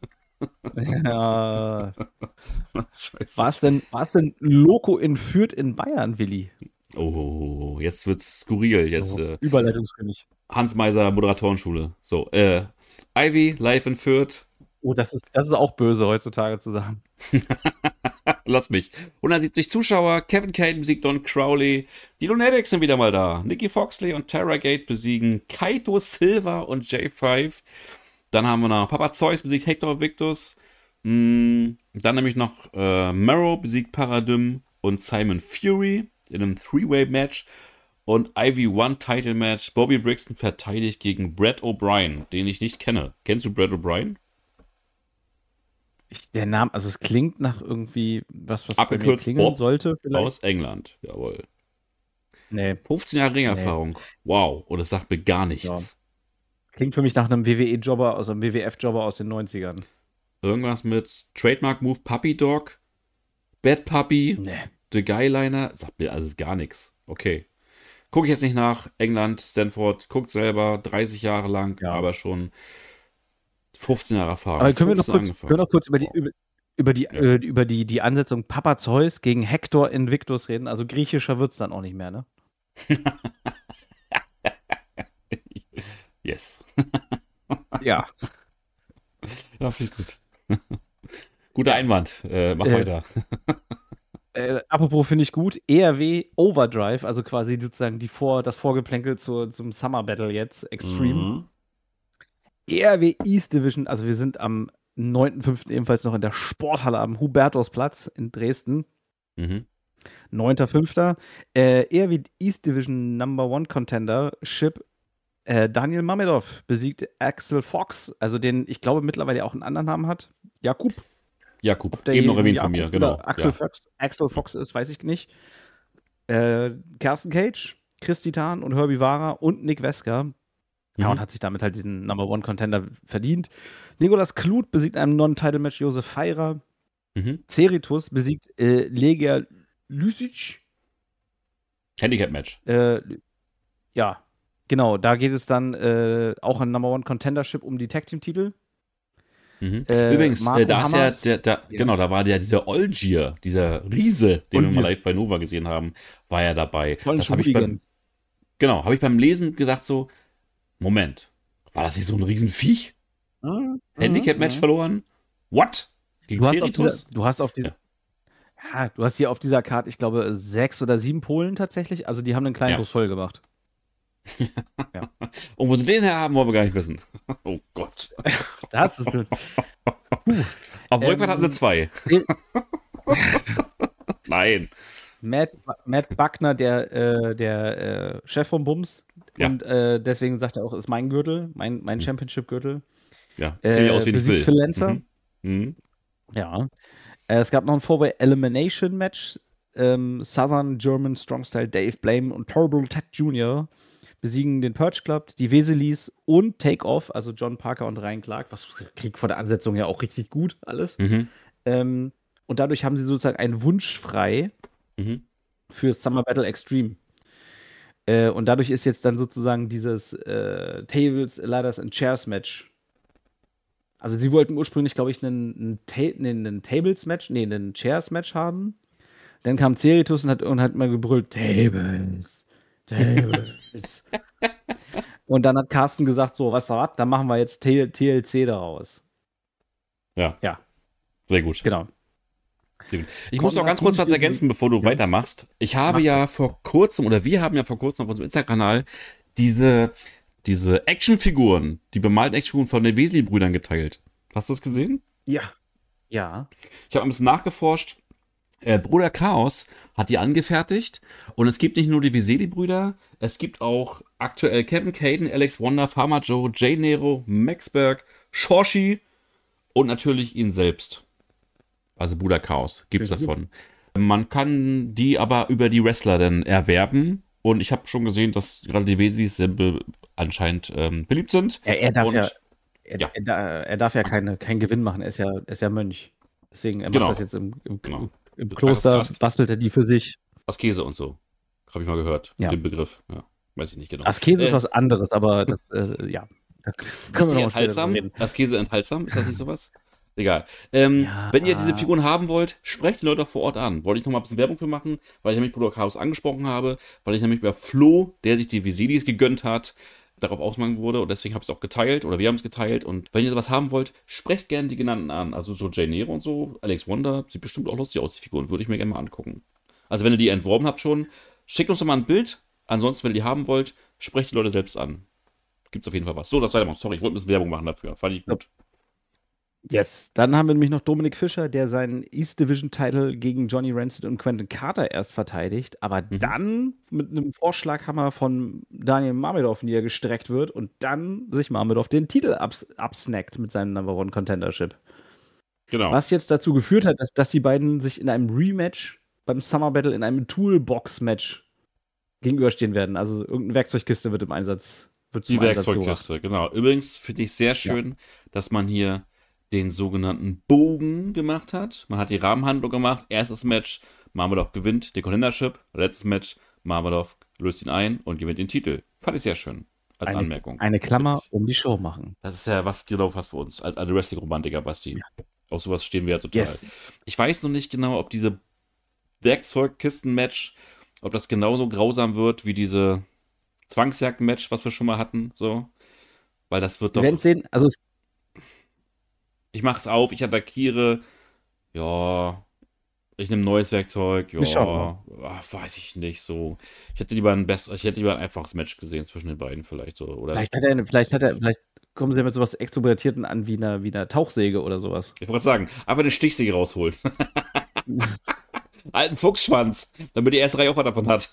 Speaker 2: ja.
Speaker 1: Scheiße.
Speaker 2: War es denn Loco in Fürth in Bayern, Willi?
Speaker 1: Oh, jetzt wird's skurril. Jetzt
Speaker 2: So, Überleitungskönig.
Speaker 1: Hans Meiser Moderatorenschule. So, Ivy live in Fürth.
Speaker 2: Oh, das ist auch böse heutzutage zu sagen.
Speaker 1: Lass mich. 170 Zuschauer. Kevin Kane besiegt Don Crowley. Die Lunatics sind wieder mal da. Nikki Foxley und Tara Gate besiegen Kaito Silva und J5. Dann haben wir noch Papa Zeus besiegt Hector Victus. Dann nämlich noch Mero besiegt Paradigm und Simon Fury in einem Three-Way-Match. Und Ivy One-Title-Match. Bobby Brixton verteidigt gegen Brad O'Brien, den ich nicht kenne. Kennst du Brad O'Brien?
Speaker 2: Der Name, also es klingt nach irgendwie was bei mir
Speaker 1: Abgekürzt
Speaker 2: klingeln
Speaker 1: Bob
Speaker 2: sollte vielleicht.
Speaker 1: aus England. Jawohl.
Speaker 2: Nee,
Speaker 1: 15 Jahre Ringerfahrung. Wow. Und das sagt mir gar nichts.
Speaker 2: Ja. klingt für mich nach einem WWE-Jobber, also einem WWF-Jobber aus den 90ern.
Speaker 1: Irgendwas mit Trademark Move Puppy Dog, Bad Puppy,
Speaker 2: Nee.
Speaker 1: The Guyliner. Sagt mir alles gar nichts. Okay. Gucke ich jetzt nicht nach. England, Stanford, guckt selber, 30 Jahre lang,
Speaker 2: Ja.
Speaker 1: aber schon 15 Jahre Erfahrung.
Speaker 2: Aber können wir noch
Speaker 1: 15
Speaker 2: kurz über
Speaker 1: Ja.
Speaker 2: die Ansetzung Papa Zeus gegen Hector Invictus reden? Also griechischer wird es dann auch nicht mehr, ne?
Speaker 1: Yes.
Speaker 2: Ja.
Speaker 1: Ja, viel gut. Guter Einwand. Mach weiter.
Speaker 2: Apropos finde ich gut, ERW Overdrive, also quasi sozusagen das Vorgeplänkel zum Summer Battle jetzt, Extreme.
Speaker 1: Mhm.
Speaker 2: ERW East Division, also wir sind am 9.5. ebenfalls noch in der Sporthalle am Hubertusplatz in Dresden.
Speaker 1: Mhm.
Speaker 2: 9.5. ERW East Division Number One Contender Ship Daniel Mamedov besiegt Axel Fox, also den ich glaube mittlerweile auch einen anderen Namen hat. Jakub.
Speaker 1: Jakub,
Speaker 2: Der
Speaker 1: eben noch
Speaker 2: hier
Speaker 1: erwähnt
Speaker 2: Jakub
Speaker 1: von mir,
Speaker 2: oder
Speaker 1: genau.
Speaker 2: Axel Fox ist, weiß ich nicht. Carsten Cage, Chris Titan und Herbie Vara und Nick Wesker. Ja,
Speaker 1: Mhm.
Speaker 2: und hat sich damit halt diesen Number One Contender verdient. Nicolas Kluth besiegt einem Non-Title-Match Josef Feirer.
Speaker 1: Mhm.
Speaker 2: Ceritus besiegt Legia Lysic.
Speaker 1: Handicap-Match.
Speaker 2: Ja, genau. Da geht es dann auch ein Number One Contendership um die Tag-Team-Titel.
Speaker 1: Mhm. Übrigens,
Speaker 2: Marco
Speaker 1: da ist
Speaker 2: Hammers.
Speaker 1: genau, da war dieser Olgier, dieser Riese, den wir
Speaker 2: Olgier.
Speaker 1: mal live bei Nova gesehen haben, war ja dabei.
Speaker 2: Voll ein
Speaker 1: Das habe ich
Speaker 2: Hooligan.
Speaker 1: habe ich beim Lesen gesagt so, Moment, war das nicht so ein Riesenviech? Handicap-Match verloren? What? Gegen
Speaker 2: Du hast auf
Speaker 1: Ceritus?
Speaker 2: du hast hier auf dieser Karte, ich glaube, 6 oder 7 Polen tatsächlich. Also die haben einen kleinen
Speaker 1: Ja.
Speaker 2: Bus voll gemacht.
Speaker 1: Und wo sie den her haben, wollen wir gar nicht wissen. Oh Gott.
Speaker 2: Das ist so.
Speaker 1: Auf dem Rückfahrt hatten sie 2. Nein.
Speaker 2: Matt Buckner, der Chef vom Bums.
Speaker 1: Ja.
Speaker 2: Und deswegen sagt er auch, ist mein Gürtel, mein Championship-Gürtel.
Speaker 1: Ja, zähl ich aus, wie ich
Speaker 2: besiegt
Speaker 1: will.
Speaker 2: Phil Lancer.
Speaker 1: Mhm.
Speaker 2: Ja. Es gab noch ein 4-Way Elimination Match. Southern German Strong Style Dave Blame und Turbo Ted Jr. besiegen den Purge Club, die Weselis und Take-Off, also John Parker und Ryan Clark, was kriegt von der Ansetzung ja auch richtig gut alles.
Speaker 1: Mhm.
Speaker 2: Und dadurch haben sie sozusagen einen Wunsch frei
Speaker 1: Mhm.
Speaker 2: für Summer Battle Extreme. Und dadurch ist jetzt dann sozusagen dieses Tables, Ladders and Chairs Match. Also sie wollten ursprünglich, glaube ich, einen Tables-Match, einen Chairs-Match haben. Dann kam Ceritus und hat mal gebrüllt, Tables. Und dann hat Carsten gesagt, so, weißt du was, dann machen wir jetzt TLC daraus.
Speaker 1: Ja. Sehr gut.
Speaker 2: Genau.
Speaker 1: Ich muss noch ganz kurz was ergänzen, bevor du weitermachst. Ich habe wir haben ja vor kurzem auf unserem Insta-Kanal diese Actionfiguren, die bemalten Actionfiguren von den Weasley-Brüdern geteilt. Hast du es gesehen?
Speaker 2: Ja. Ja.
Speaker 1: Ich habe ein bisschen nachgeforscht. Bruder Chaos hat die angefertigt und es gibt nicht nur die Viseli-Brüder, es gibt auch aktuell Kevin Caden, Alex Wonder, Pharma Joe, Jay Nero, Max Berg, Shorshi und natürlich ihn selbst. Also Bruder Chaos gibt's davon. Man kann die aber über die Wrestler dann erwerben und ich habe schon gesehen, dass gerade die Wesis sehr anscheinend beliebt sind.
Speaker 2: Er darf
Speaker 1: Und
Speaker 2: ja,
Speaker 1: ja,
Speaker 2: er darf ja keinen Gewinn machen. Er ist ja Mönch. Deswegen, er macht
Speaker 1: genau,
Speaker 2: das jetzt
Speaker 1: genau.
Speaker 2: im Kloster, bastelt er die für sich.
Speaker 1: Askese und so. Habe ich mal gehört,
Speaker 2: Ja.
Speaker 1: den Begriff. Ja, weiß ich nicht genau.
Speaker 2: Askese ist was anderes, aber das, ja. Da
Speaker 1: Ist das
Speaker 2: können wir
Speaker 1: nicht
Speaker 2: noch später drüber
Speaker 1: enthaltsam?
Speaker 2: reden.
Speaker 1: Askese enthaltsam? Ist das nicht sowas? Egal.
Speaker 2: Ja,
Speaker 1: Wenn ihr diese Figuren haben wollt, sprecht die Leute vor Ort an. Wollte ich noch mal ein bisschen Werbung für machen, weil ich nämlich Bruder Chaos angesprochen habe, weil ich nämlich über Flo, der sich die Visilis gegönnt hat, darauf ausmachen wurde und deswegen habe ich es auch geteilt oder wir haben es geteilt und wenn ihr sowas haben wollt, sprecht gerne die genannten an. Also so Jay Nero und so, Alex Wonder, sieht bestimmt auch lustig aus, die Figuren, würde ich mir gerne mal angucken. Also wenn ihr die entworben habt schon, schickt uns doch mal ein Bild. Ansonsten, wenn ihr die haben wollt, sprecht die Leute selbst an. Gibt's auf jeden Fall was. So, das weitermachen. Sorry, ich wollte ein bisschen Werbung machen dafür. Fand ich gut.
Speaker 2: yes. Dann haben wir nämlich noch Dominik Fischer, der seinen East Division Title gegen Johnny Rancid und Quentin Carter erst verteidigt, aber dann mit einem Vorschlaghammer von Daniel Mamedov niedergestreckt wird und dann sich Mamedov den Titel absnackt mit seinem Number One Contendership.
Speaker 1: Genau.
Speaker 2: Was jetzt dazu geführt hat, dass die beiden sich in einem Rematch beim Summer Battle in einem Toolbox-Match gegenüberstehen werden. Also irgendeine Werkzeugkiste wird im Einsatz.
Speaker 1: Die Werkzeugkiste, genau. Übrigens finde ich sehr schön, dass man hier den sogenannten Bogen gemacht hat. Man hat die Rahmenhandlung gemacht. Erstes Match, Mamedov gewinnt den Contendership. Letztes Match, Mamedov löst ihn ein und gewinnt den Titel. Fand ich sehr schön. Als Anmerkung.
Speaker 2: Eine Klammer um die Show machen.
Speaker 1: Das ist ja was genau was für uns. Als alte Wrestling-Romantiker, Basti. Ja. Auf sowas stehen wir ja total. Yes. Ich weiß noch nicht genau, ob diese Werkzeugkisten-Match, ob das genauso grausam wird wie diese Zwangsjagd-Match, was wir schon mal hatten. So. Weil das wird doch.
Speaker 2: Wir werden sehen. Also
Speaker 1: ich mach's auf, ich attackiere. Ja. Ich nehme neues Werkzeug. Ja. Weiß ich nicht so. Ich hätte lieber ein einfaches Match gesehen zwischen den beiden vielleicht so. Oder
Speaker 2: vielleicht kommen sie ja mit sowas Extrovertierten an wie einer Tauchsäge oder sowas.
Speaker 1: Ich wollte gerade sagen, einfach eine Stichsäge rausholen. Alten Fuchsschwanz, damit die erste Reihe auch was davon hat.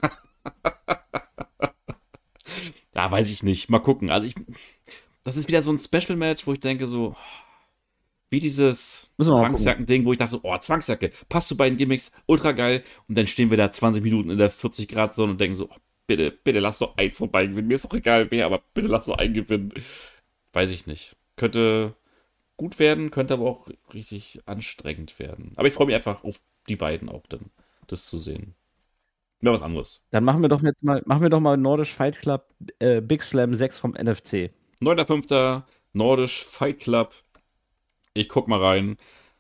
Speaker 1: Ja, weiß ich nicht. Mal gucken. Also das ist wieder so ein Special-Match, wo ich denke so, wie dieses Zwangsjacken-Ding, wo ich dachte so, oh, Zwangsjacke, passt zu beiden Gimmicks, ultra geil. Und dann stehen wir da 20 Minuten in der 40-Grad-Sonne und denken so, oh, bitte lass doch einen von beiden gewinnen. Mir ist doch egal wer, aber bitte lass doch einen gewinnen. Weiß ich nicht. Könnte gut werden, könnte aber auch richtig anstrengend werden. Aber ich freue mich einfach auf die beiden auch dann, das zu sehen. Mehr was anderes.
Speaker 2: Dann machen wir doch mal Nordisch Fight Club Big Slam 6 vom NFC.
Speaker 1: 9.5. Nordisch Fight Club. Ich guck mal rein.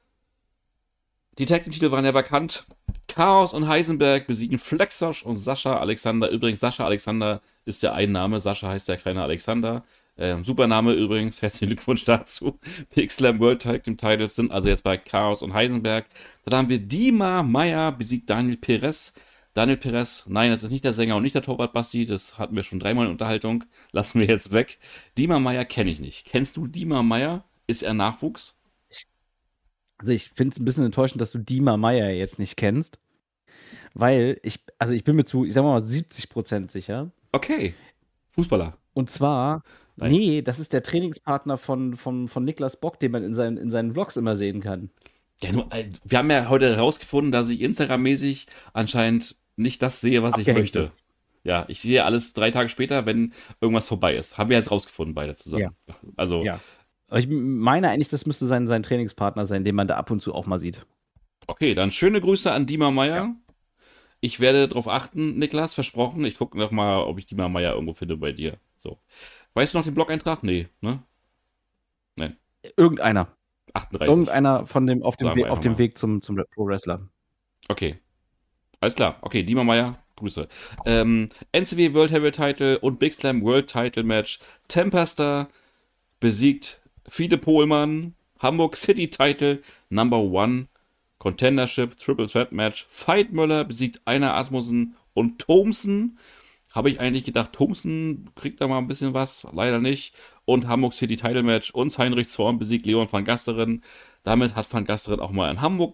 Speaker 1: Die Tag Team Titel waren ja vakant. Chaos und Heisenberg besiegen Flexosh und Sascha Alexander. Übrigens, Sascha Alexander ist ja ein Name. Sascha heißt der kleine Alexander. Super Name übrigens. Herzlichen Glückwunsch dazu. Big Slam World Tag Team Titles sind also jetzt bei Chaos und Heisenberg. Dann haben wir Dima Meyer besiegt Daniel Perez. Daniel Perez, nein, das ist nicht der Sänger und nicht der Torwart Basti. Das hatten wir schon dreimal in Unterhaltung. Lassen wir jetzt weg. Dima Meyer kenne ich nicht. Kennst du Dima Meyer? Ist er Nachwuchs?
Speaker 2: Also ich finde es ein bisschen enttäuschend, dass du Dima Meyer jetzt nicht kennst. Weil ich bin mir ich sag mal 70% sicher.
Speaker 1: Okay. Fußballer.
Speaker 2: Und zwar, nee, das ist der Trainingspartner von Niklas Bock, den man in seinen Vlogs immer sehen kann.
Speaker 1: Ja, nur, wir haben ja heute herausgefunden, dass ich Instagram-mäßig anscheinend nicht das sehe, was ich möchte. Ja, ich sehe alles 3 Tage später, wenn irgendwas vorbei ist. Haben wir jetzt rausgefunden, beide zusammen.
Speaker 2: Ja.
Speaker 1: Also.
Speaker 2: Ja. Aber ich meine eigentlich, das müsste sein Trainingspartner sein, den man da ab und zu auch mal sieht.
Speaker 1: Okay, dann schöne Grüße an Dima Meyer. Ja. Ich werde darauf achten, Niklas, versprochen. Ich gucke noch mal, ob ich Dima Meyer irgendwo finde bei dir. So. Weißt du noch den Blog-Eintrag? Nee, ne? Nein.
Speaker 2: Irgendeiner.
Speaker 1: 38.
Speaker 2: Irgendeiner auf dem Weg zum Pro Wrestler.
Speaker 1: Okay. Alles klar. Okay, Dima Meyer, Grüße. NCW World Heavyweight Title und Big Slam World Title Match. Tempesta besiegt Fiete Pohlmann. Hamburg City Title Number 1 Contendership Triple Threat Match. Veit Müller besiegt Einar Asmussen und Thompson. Habe ich eigentlich gedacht, Thompson kriegt da mal ein bisschen was. Leider nicht. Und Hamburg City Title Match. Uns Heinrich Zorn besiegt Leon van Gasteren. Damit hat van Gasteren auch mal in Hamburg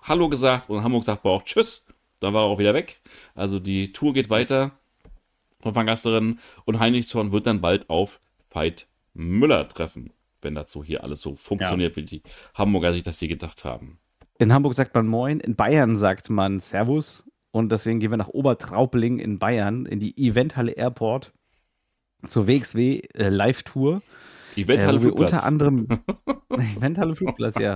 Speaker 1: Hallo gesagt und Hamburg sagt auch Tschüss. Dann war er auch wieder weg. Also die Tour geht weiter von Van Gasteren und Heinrich Zorn wird dann bald auf Veit Müller treffen, wenn dazu hier alles so
Speaker 2: Ja.
Speaker 1: funktioniert, wie die Hamburger sich das hier gedacht haben.
Speaker 2: In Hamburg sagt man Moin, in Bayern sagt man Servus. Und deswegen gehen wir nach Obertraubling in Bayern, in die Eventhalle Airport zur WXW Live-Tour.
Speaker 1: Eventhalle
Speaker 2: Wo wir
Speaker 1: Flugplatz.
Speaker 2: unter anderem Eventhalle Flugplatz, ja.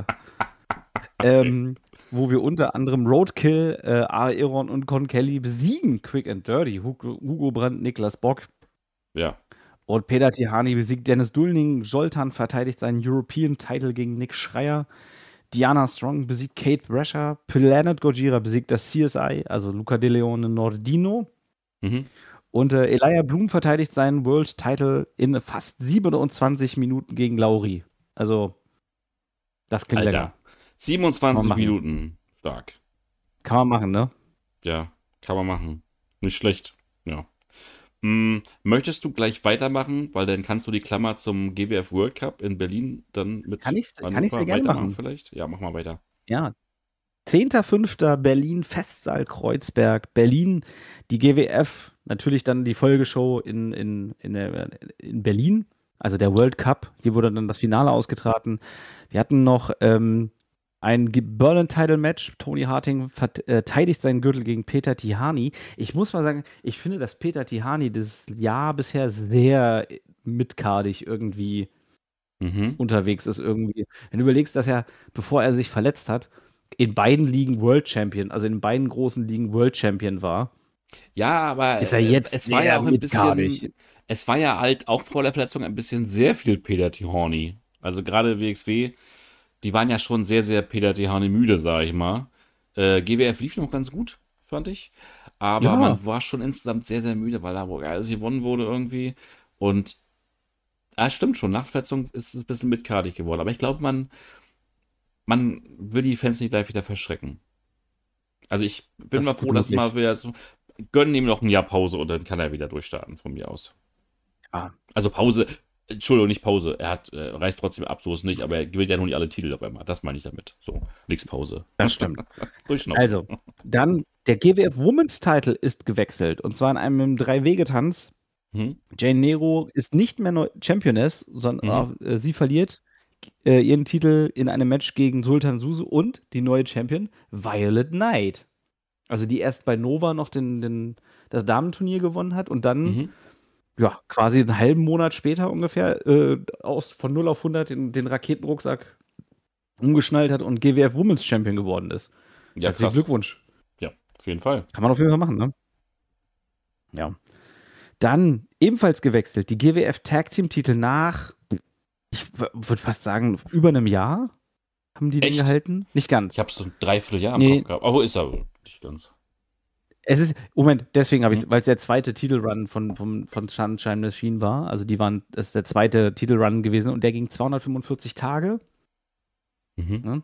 Speaker 2: Wo wir unter anderem Roadkill, Aaron und Con Kelly besiegen. Quick and Dirty. Hugo Brandt, Niklas Bock.
Speaker 1: Ja.
Speaker 2: Und Peter Tihani besiegt Dennis Dulning. Joltan verteidigt seinen European Title gegen Nick Schreier. Diana Strong besiegt Kate Brescher. Planet Gojira besiegt das CSI, also Luca De Leone Nordino.
Speaker 1: Mhm.
Speaker 2: Und Elijah Bloom verteidigt seinen World Title in fast 27 Minuten gegen Lauri. Also, das klingt
Speaker 1: Alter.
Speaker 2: länger.
Speaker 1: 27
Speaker 2: machen.
Speaker 1: Minuten. Stark.
Speaker 2: Kann man machen, ne?
Speaker 1: Ja, kann man machen. Nicht schlecht. Ja. Möchtest du gleich weitermachen? Weil dann kannst du die Klammer zum GWF World Cup in Berlin dann mit
Speaker 2: Kann ich sehr gerne
Speaker 1: weitermachen
Speaker 2: machen.
Speaker 1: vielleicht? Ja, mach mal weiter.
Speaker 2: Ja. 10.05. Berlin, Festsaal Kreuzberg, Berlin, die GWF, natürlich dann die Folgeshow in Berlin, also der World Cup. Hier wurde dann das Finale ausgetragen. Wir hatten noch ein Berlin-Title-Match. Tony Harting verteidigt seinen Gürtel gegen Peter Tihani. Ich muss mal sagen, ich finde, dass Peter Tihani das Jahr bisher sehr mitkardig irgendwie unterwegs ist. Irgendwie. Wenn du überlegst, dass er, bevor er sich verletzt hat, in beiden Ligen World Champion, also in beiden großen Ligen World Champion war.
Speaker 1: Ja, aber
Speaker 2: ist er jetzt
Speaker 1: es war ja auch ein
Speaker 2: mitkardig.
Speaker 1: bisschen, es war ja halt auch vor der Verletzung ein bisschen sehr viel Peter Tihani. Also gerade WXW, die waren ja schon sehr, sehr Peter Tihani müde, sag ich mal. GWF lief noch ganz gut, fand ich. Aber
Speaker 2: Ja.
Speaker 1: man war schon insgesamt sehr, sehr müde, weil da alles gewonnen wurde irgendwie. Und stimmt schon, nach der Verletzung ist es ein bisschen mitkardig geworden. Aber ich glaube, man will die Fans nicht gleich wieder verschrecken. Also ich bin
Speaker 2: Das
Speaker 1: mal
Speaker 2: ist
Speaker 1: froh,
Speaker 2: gut
Speaker 1: dass
Speaker 2: möglich.
Speaker 1: mal wieder so, gönnen ihm noch ein Jahr Pause und dann kann er wieder durchstarten von mir aus.
Speaker 2: Ja.
Speaker 1: Also Pause, Entschuldigung, nicht Pause. Er reißt trotzdem ab, so ist nicht, aber er gewinnt ja noch nicht alle Titel auf einmal. Das meine ich damit. So, nix Pause.
Speaker 2: Das stimmt.
Speaker 1: Durchschnaufen.
Speaker 2: Also, dann der GWF Women's Title ist gewechselt und zwar in einem 3-Wege-Tanz. Jane Nero ist nicht mehr Championess, sondern sie verliert ihren Titel in einem Match gegen Sultan Susu und die neue Champion Violet Knight. Also die erst bei Nova noch das Damenturnier gewonnen hat und dann ja, quasi einen halben Monat später ungefähr von 0 auf 100 den Raketenrucksack umgeschnallt hat und GWF Women's Champion geworden ist.
Speaker 1: Ja,
Speaker 2: Herzlichen
Speaker 1: krass.
Speaker 2: Glückwunsch.
Speaker 1: Ja, auf jeden Fall.
Speaker 2: Kann man auf jeden Fall machen, ne? Ja. Dann ebenfalls gewechselt, die GWF Tag Team Titel nach, ich würde fast sagen, über einem Jahr haben die den
Speaker 1: Echt?
Speaker 2: gehalten. Nicht ganz.
Speaker 1: Ich habe so ein Dreivierteljahr im
Speaker 2: Nee.
Speaker 1: Kopf gehabt. Aber ist aber nicht ganz.
Speaker 2: Es ist, Moment, deswegen habe ich es, weil es der zweite Titelrun von Sunshine Machine war. Also das ist der zweite Titelrun gewesen und der ging 245 Tage. Ne?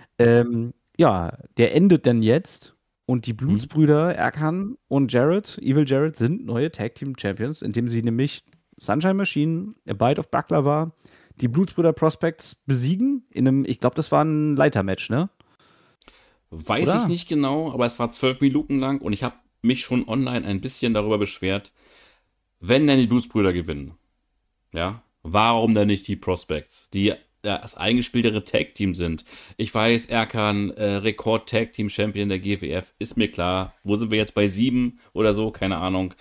Speaker 2: Ja, der endet dann jetzt und die Blutsbrüder Erkan und Evil Jared, sind neue Tag Team Champions, indem sie nämlich Sunshine Machine, A Bite of Baklava, die Blutsbrüder Prospects besiegen in einem, ich glaube, das war ein Leitermatch, ne?
Speaker 1: Weiß
Speaker 2: Oder?
Speaker 1: ich nicht genau, aber es war 12 Minuten lang und ich habe mich schon online ein bisschen darüber beschwert, wenn denn die Bluesbrüder gewinnen, ja, warum dann nicht die Prospects, die das eingespieltere Tag-Team sind. Ich weiß, Erkan, Rekord-Tag-Team-Champion der GWF, ist mir klar. Wo sind wir jetzt, bei 7 oder so? Keine Ahnung.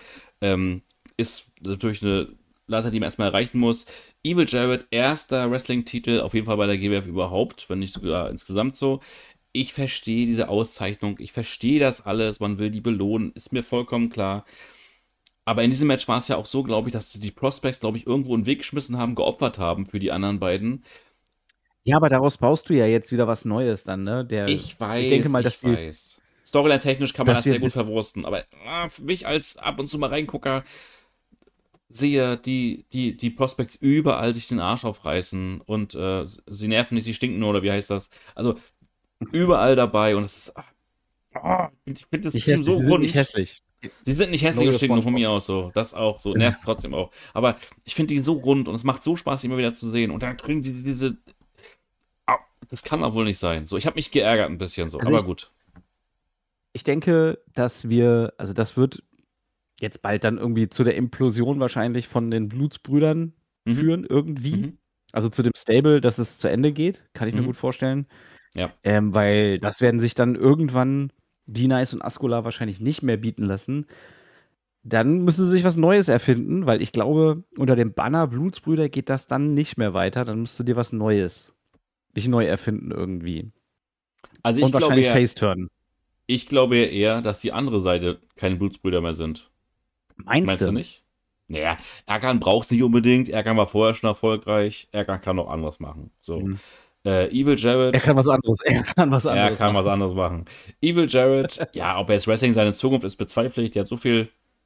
Speaker 1: Ist natürlich eine Leiter, die man erstmal erreichen muss. Evil Jared, erster Wrestling-Titel, auf jeden Fall bei der GWF überhaupt, wenn nicht sogar insgesamt so. Ich verstehe diese Auszeichnung, ich verstehe das alles, man will die belohnen, ist mir vollkommen klar. Aber in diesem Match war es ja auch so, glaube ich, dass die Prospects, glaube ich, irgendwo einen Weg geschmissen haben, geopfert haben für die anderen beiden.
Speaker 2: Ja, aber daraus baust du ja jetzt wieder was Neues dann, ne?
Speaker 1: Ich weiß,
Speaker 2: ich denke mal, dass wir,
Speaker 1: weiß. Storyline-technisch kann man
Speaker 2: dass
Speaker 1: das sehr
Speaker 2: wir-
Speaker 1: gut verwursten, aber für mich als ab und zu mal Reingucker sehe die Prospects überall sich den Arsch aufreißen und sie nerven nicht, sie stinken nur, oder wie heißt das? Also überall dabei und es ist. Ich finde das
Speaker 2: nicht
Speaker 1: Team
Speaker 2: hässlich,
Speaker 1: so
Speaker 2: sie sind
Speaker 1: rund.
Speaker 2: nicht hässlich.
Speaker 1: Sie sind nicht hässlich
Speaker 2: Neue
Speaker 1: und stinken von
Speaker 2: SpongeBob.
Speaker 1: mir aus so. Das auch so. Nervt trotzdem auch. Aber ich finde die so rund und es macht so Spaß, die immer wieder zu sehen. Und dann kriegen sie diese Das kann doch wohl nicht sein. So, ich habe mich geärgert ein bisschen so,
Speaker 2: Also
Speaker 1: aber gut.
Speaker 2: ich denke, dass also das wird jetzt bald dann irgendwie zu der Implosion wahrscheinlich von den Blutsbrüdern
Speaker 1: Mhm.
Speaker 2: führen, irgendwie.
Speaker 1: Mhm.
Speaker 2: Also zu dem Stable, dass es zu Ende geht, kann ich mir
Speaker 1: Mhm.
Speaker 2: gut vorstellen.
Speaker 1: Ja.
Speaker 2: Weil das werden sich dann irgendwann D-Nice und Ascola wahrscheinlich nicht mehr bieten lassen. Dann müssen sie sich was Neues erfinden, weil ich glaube, unter dem Banner Blutsbrüder geht das dann nicht mehr weiter. Dann musst du dir was Neues, dich neu erfinden irgendwie.
Speaker 1: Also
Speaker 2: Und wahrscheinlich Faceturn.
Speaker 1: ich glaube ja eher, dass die andere Seite keine Blutsbrüder mehr sind.
Speaker 2: Meinst
Speaker 1: Meinst du
Speaker 2: du?
Speaker 1: nicht? Naja, Erkan braucht es nicht unbedingt. Erkan war vorher schon erfolgreich. Erkan kann noch anderes machen. So.
Speaker 2: Hm.
Speaker 1: Evil
Speaker 2: Er
Speaker 1: Jared,
Speaker 2: kann was anderes. Er kann was
Speaker 1: er
Speaker 2: anderes
Speaker 1: kann was
Speaker 2: machen.
Speaker 1: anderes machen. Evil Jared, ja, ob er jetzt Wrestling seine Zukunft ist, bezweifle ich. Der hat so viel,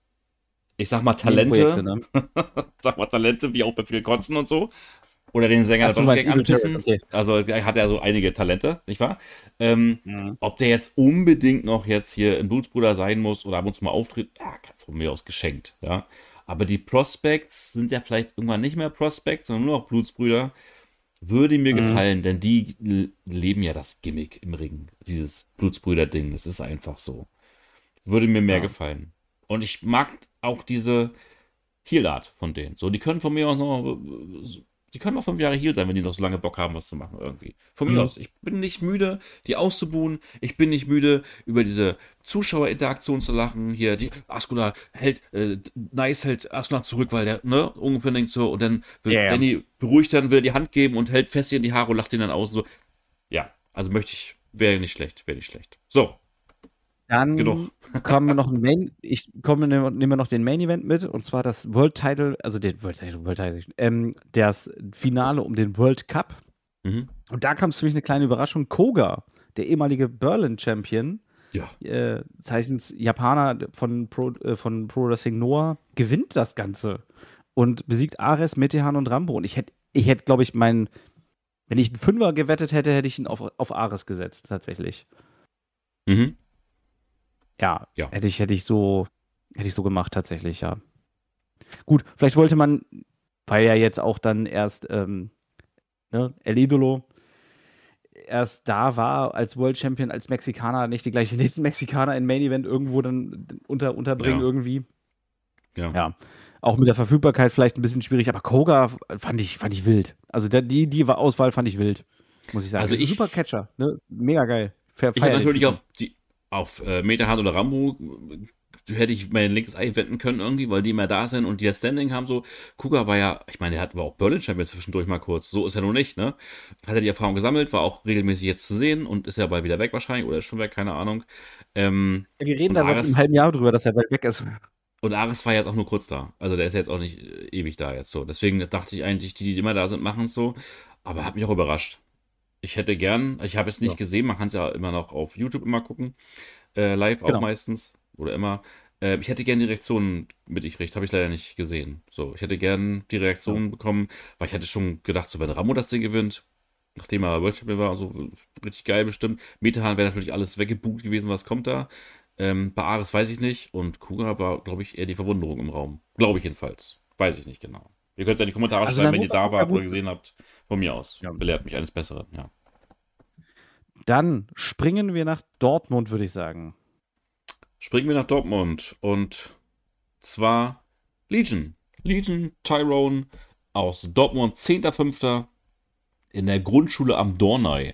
Speaker 1: ich sag mal,
Speaker 2: Nebenprojekte,
Speaker 1: Talente.
Speaker 2: ne?
Speaker 1: Sag mal Talente, wie auch bei viel Kotzen und so. Oder den Sänger der
Speaker 2: Achso, du meinst
Speaker 1: Donnergang
Speaker 2: Evil Jared,
Speaker 1: anpissen.
Speaker 2: okay.
Speaker 1: Also der hat ja so einige Talente, nicht wahr? Ähm,
Speaker 2: Mhm.
Speaker 1: ob der jetzt unbedingt noch jetzt hier ein Blutsbruder sein muss oder ab und zu mal auftritt, ja, kannst von mir aus geschenkt, ja. Aber die Prospects sind ja vielleicht irgendwann nicht mehr Prospects, sondern nur noch Blutsbrüder. Würde mir
Speaker 2: Mhm.
Speaker 1: gefallen, denn die leben ja das Gimmick im Ring. Dieses Blutsbrüder-Ding, das ist einfach so. Würde mir mehr
Speaker 2: Ja.
Speaker 1: gefallen. Und ich mag auch diese Heel-Art von denen. So, die können von mir aus noch, die können noch 5 Jahre Heel sein, wenn die noch so lange Bock haben, was zu machen irgendwie. Von mir
Speaker 2: Mhm.
Speaker 1: aus. Ich bin nicht müde, die auszubuhen. Ich bin nicht müde, über diese Zuschauerinteraktion zu lachen. Hier, die Ascula hält, Nice hält Ascula zurück, weil der, ne, ungefähr denkt so, und dann will
Speaker 2: Ja, ja.
Speaker 1: Danny beruhigt dann, will er die Hand geben und hält fest in die Haare und lacht ihn dann aus. Und so. Ja, also möchte ich, wäre nicht schlecht, wäre nicht schlecht. So, genug.
Speaker 2: Dann kommen wir noch ein nehmen wir noch den Main Event mit, und zwar das World Title, also den World Title, das Finale um den World Cup.
Speaker 1: Mhm.
Speaker 2: Und da kam es für mich eine kleine Überraschung. Koga, der ehemalige Berlin Champion,
Speaker 1: Ja.
Speaker 2: Zeichens Japaner von Pro Wrestling Noah, gewinnt das Ganze und besiegt Ares, Metehan und Rambo. Und ich hätte, glaube ich, wenn ich einen Fünfer gewettet hätte, hätte ich ihn auf Ares gesetzt, tatsächlich.
Speaker 1: Mhm.
Speaker 2: Ja,
Speaker 1: Ja.
Speaker 2: hätte ich so gemacht, tatsächlich, ja. Gut, vielleicht wollte man, weil ja jetzt auch dann erst El Idolo erst da war als World Champion, als Mexikaner, nicht die gleichen nächsten Mexikaner in Main Event irgendwo dann unterbringen
Speaker 1: Ja.
Speaker 2: irgendwie.
Speaker 1: Ja.
Speaker 2: Ja. Auch mit der Verfügbarkeit vielleicht ein bisschen schwierig, aber Koga fand ich wild. Also die Auswahl fand ich wild, muss ich sagen.
Speaker 1: Also
Speaker 2: Ist ein super Catcher, ne? Mega geil.
Speaker 1: ich hätte
Speaker 2: Feier den
Speaker 1: natürlich
Speaker 2: Typen.
Speaker 1: auf Metahard oder Rambo hätte ich mein linkes Ei wetten können irgendwie, weil die mehr da sind und die das Standing haben so. Kuga war ja, ich meine, war auch Berlin Champion zwischendurch mal kurz. So ist er noch nicht, ne? Hat er die Erfahrung gesammelt, war auch regelmäßig jetzt zu sehen und ist ja bald wieder weg wahrscheinlich oder ist schon weg, keine Ahnung.
Speaker 2: Wir reden
Speaker 1: Und
Speaker 2: da seit einem halben Jahr drüber, dass er bald weg ist.
Speaker 1: Ares war jetzt auch nur kurz da. Also der ist jetzt auch nicht ewig da jetzt so. Deswegen dachte ich eigentlich, die immer da sind, machen es so. Aber hat mich auch überrascht. Ich hätte gern, ich habe es nicht
Speaker 2: Ja.
Speaker 1: gesehen, man kann es ja immer noch auf YouTube immer gucken. Live auch
Speaker 2: Genau.
Speaker 1: meistens. Oder immer. Ich hätte gern die Reaktionen mitgekriegt, habe ich leider nicht gesehen. So, ich hätte gern die Reaktionen bekommen, weil ich hätte schon gedacht, so wenn Ramo das Ding gewinnt, nachdem er World Champion war, so richtig geil bestimmt. Metahan wäre natürlich alles weggebucht gewesen, was kommt da. Bei Ares weiß ich nicht. Und Kuga war, glaube ich, eher die Verwunderung im Raum. Glaube ich jedenfalls. Weiß ich nicht genau. Ihr könnt es ja in die Kommentare
Speaker 2: Also
Speaker 1: schreiben,
Speaker 2: dann
Speaker 1: wenn
Speaker 2: muss
Speaker 1: ihr da
Speaker 2: er
Speaker 1: wart oder
Speaker 2: gut.
Speaker 1: gesehen habt. Von mir aus.
Speaker 2: Ja.
Speaker 1: Belehrt mich eines Besseren, ja.
Speaker 2: Dann springen wir nach Dortmund, würde ich sagen.
Speaker 1: Springen wir nach Dortmund. Und zwar Legion. Legion Tyrone aus Dortmund, 10.05. in der Grundschule am Dornei.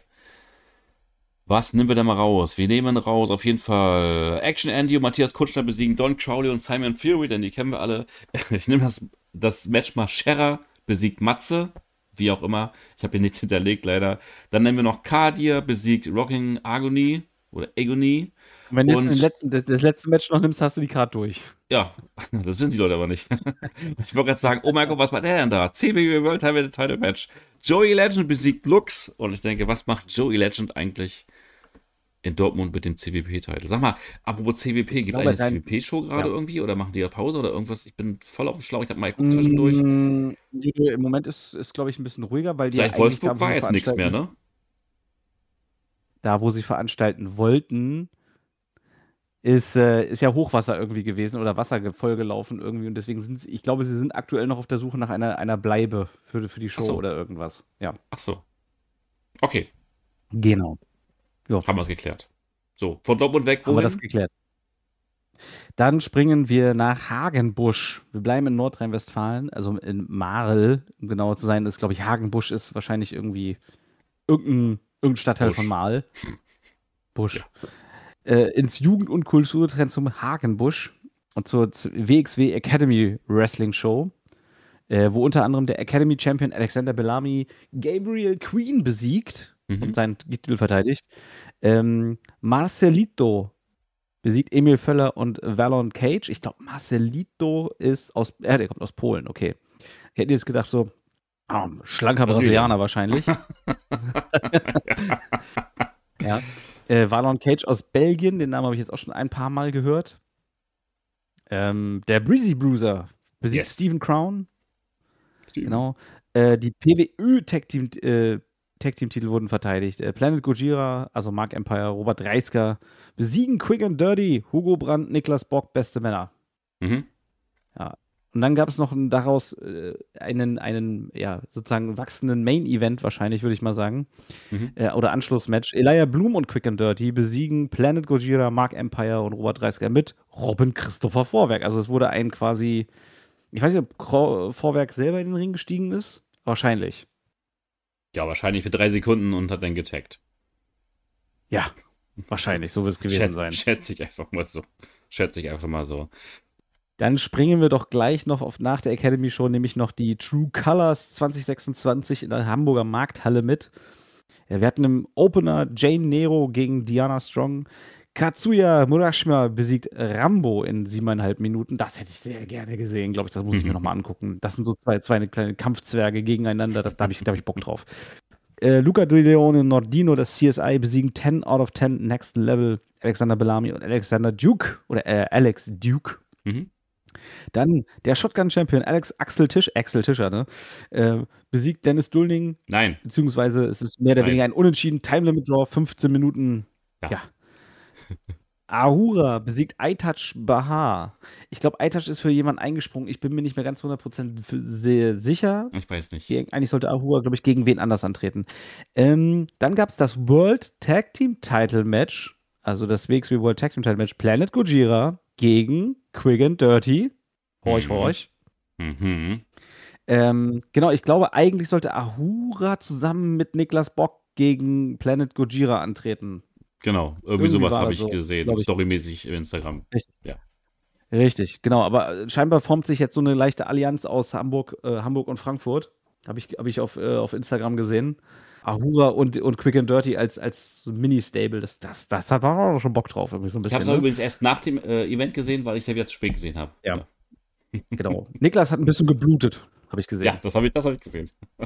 Speaker 1: Was nehmen wir da mal raus? Wir nehmen raus auf jeden Fall Action Andy und Matthias Kutschner besiegen Don Crowley und Simon Fury, denn die kennen wir alle. Ich nehme das Match mal. Scherer besiegt Matze, wie auch immer. Ich habe hier nichts hinterlegt, leider. Dann nehmen wir noch Kadir besiegt Rocking Agony oder Agony.
Speaker 2: Und wenn du jetzt
Speaker 1: Und
Speaker 2: das letzte Match noch nimmst, hast du die Karte durch.
Speaker 1: ja, das wissen die Leute aber nicht. Ich wollte gerade sagen, oh mein Gott, was macht der denn da? CBW World Title Match. Joey Legend besiegt Lux. Und ich denke, was macht Joey Legend eigentlich in Dortmund mit dem CWP-Titel? Sag mal, apropos CWP, gibt
Speaker 2: glaube,
Speaker 1: eine CWP-Show gerade
Speaker 2: ja.
Speaker 1: irgendwie oder machen die ja Pause oder irgendwas? Ich bin voll auf dem Schlauch. Ich habe mal geguckt zwischendurch.
Speaker 2: Im Moment ist glaube ich, ein bisschen ruhiger, weil die ja
Speaker 1: Seit
Speaker 2: eigentlich
Speaker 1: Wolfsburg
Speaker 2: da, wo
Speaker 1: war
Speaker 2: sie
Speaker 1: jetzt nichts mehr, ne?
Speaker 2: veranstalten wollten, ist ja Hochwasser irgendwie gewesen oder Wasser vollgelaufen irgendwie, und deswegen ich glaube, sie sind aktuell noch auf der Suche nach einer Bleibe für die
Speaker 1: Ach
Speaker 2: Show
Speaker 1: so.
Speaker 2: oder irgendwas. Ja.
Speaker 1: Ach so. Okay.
Speaker 2: Genau. Jo,
Speaker 1: Haben wir es geklärt. So, von Dortmund weg,
Speaker 2: haben wir das
Speaker 1: wohin?
Speaker 2: geklärt. Dann springen wir nach Hagenbusch. Wir bleiben in Nordrhein-Westfalen, also in Marl, um genauer zu sein, ist, glaube ich, Hagenbusch ist wahrscheinlich irgendwie irgendein Stadtteil von
Speaker 1: Busch.
Speaker 2: Marl.
Speaker 1: Ja.
Speaker 2: Busch. Ins Jugend- und Kulturzentrum Hagenbusch und zur WXW Academy Wrestling Show, wo unter anderem der Academy Champion Alexander Bellamy Gabriel Queen besiegt und
Speaker 1: Mhm.
Speaker 2: seinen Titel verteidigt. Marcelito besiegt Emil Völler und Valon Cage. Ich glaube, Marcelito ist der kommt aus Polen, okay. Ich hätte jetzt gedacht, so, schlanker
Speaker 1: Brasilien.
Speaker 2: Brasilianer wahrscheinlich.
Speaker 1: Ja.
Speaker 2: Ja. Valon Cage aus Belgien, den Namen habe ich jetzt auch schon ein paar Mal gehört. Der Breezy Bruiser besiegt
Speaker 1: Yes.
Speaker 2: Stephen Crown.
Speaker 1: Steven.
Speaker 2: Genau. Die PWÖ Tag Team Titel wurden verteidigt. Planet Gojira, also Mark Empire, Robert Reisker besiegen Quick and Dirty, Hugo Brandt, Niklas Bock, beste Männer.
Speaker 1: Mhm.
Speaker 2: Ja. Und dann gab es noch daraus einen ja, sozusagen wachsenden Main-Event, wahrscheinlich, würde ich mal sagen.
Speaker 1: Mhm.
Speaker 2: Oder Anschlussmatch. Elijah Bloom und Quick and Dirty besiegen Planet Gojira, Mark Empire und Robert Reisker mit Robin Christopher Vorwerk. Also es wurde ein quasi, ich weiß nicht, ob Vorwerk selber in den Ring gestiegen ist. Wahrscheinlich.
Speaker 1: Ja, wahrscheinlich für 3 Sekunden und hat dann getaggt.
Speaker 2: Ja, wahrscheinlich. So wird es gewesen sein.
Speaker 1: Schätze ich einfach mal so. Schätze ich einfach mal so.
Speaker 2: Dann springen wir doch gleich noch nach der Academy Show, nämlich noch die True Colors 2026 in der Hamburger Markthalle mit. Ja, wir hatten im Opener Jane Nero gegen Diana Strong. Katsuya Murashima besiegt Rambo in 7,5 Minuten. Das hätte ich sehr gerne gesehen, glaube ich. Das muss ich mir nochmal angucken. Das sind so zwei kleine Kampfzwerge gegeneinander. Da habe ich Bock drauf. Luca De Leone und Nordino, das CSI, besiegen 10 out of 10 Next Level. Alexander Bellamy und Alexander Duke oder Alex Duke.
Speaker 1: Mhm.
Speaker 2: Dann der Shotgun-Champion Axel Tischer, ne? Besiegt Dennis Dulning,
Speaker 1: Nein.
Speaker 2: beziehungsweise es ist mehr oder
Speaker 1: Nein.
Speaker 2: weniger ein Unentschieden, Time Limit Draw, 15 Minuten.
Speaker 1: Ja.
Speaker 2: Ja. Ahura besiegt Aitach Bahar. Ich glaube, Aitach ist für jemanden eingesprungen. Ich bin mir nicht mehr ganz 100% sicher.
Speaker 1: Ich weiß nicht.
Speaker 2: Eigentlich sollte Ahura, glaube ich, gegen wen anders antreten. Dann gab es das World Tag Team Title Match, also das WXW World Tag Team Title Match, Planet Gojira gegen Quick and Dirty. Horch,
Speaker 1: Mhm.
Speaker 2: horch.
Speaker 1: Mhm.
Speaker 2: Genau, ich glaube, eigentlich sollte Ahura zusammen mit Niklas Bock gegen Planet Gojira antreten.
Speaker 1: Genau, irgendwie
Speaker 2: Irgendwie
Speaker 1: sowas
Speaker 2: war
Speaker 1: habe
Speaker 2: das
Speaker 1: ich
Speaker 2: so,
Speaker 1: gesehen,
Speaker 2: glaube ich.
Speaker 1: storymäßig im Instagram.
Speaker 2: Richtig.
Speaker 1: Ja.
Speaker 2: Richtig, genau. Aber scheinbar formt sich jetzt so eine leichte Allianz aus Hamburg und Frankfurt. Hab ich auf Instagram gesehen. Ahura und Quick and Dirty als Mini-Stable. Das hat man auch schon Bock drauf, irgendwie so ein
Speaker 1: Ich habe
Speaker 2: bisschen,
Speaker 1: es auch
Speaker 2: ne?
Speaker 1: übrigens erst nach dem Event gesehen, weil ich es ja wieder zu spät gesehen habe.
Speaker 2: Ja,
Speaker 1: Ja.
Speaker 2: genau. Niklas hat ein bisschen geblutet, habe ich
Speaker 1: Ja,
Speaker 2: gesehen.
Speaker 1: das hab ich gesehen.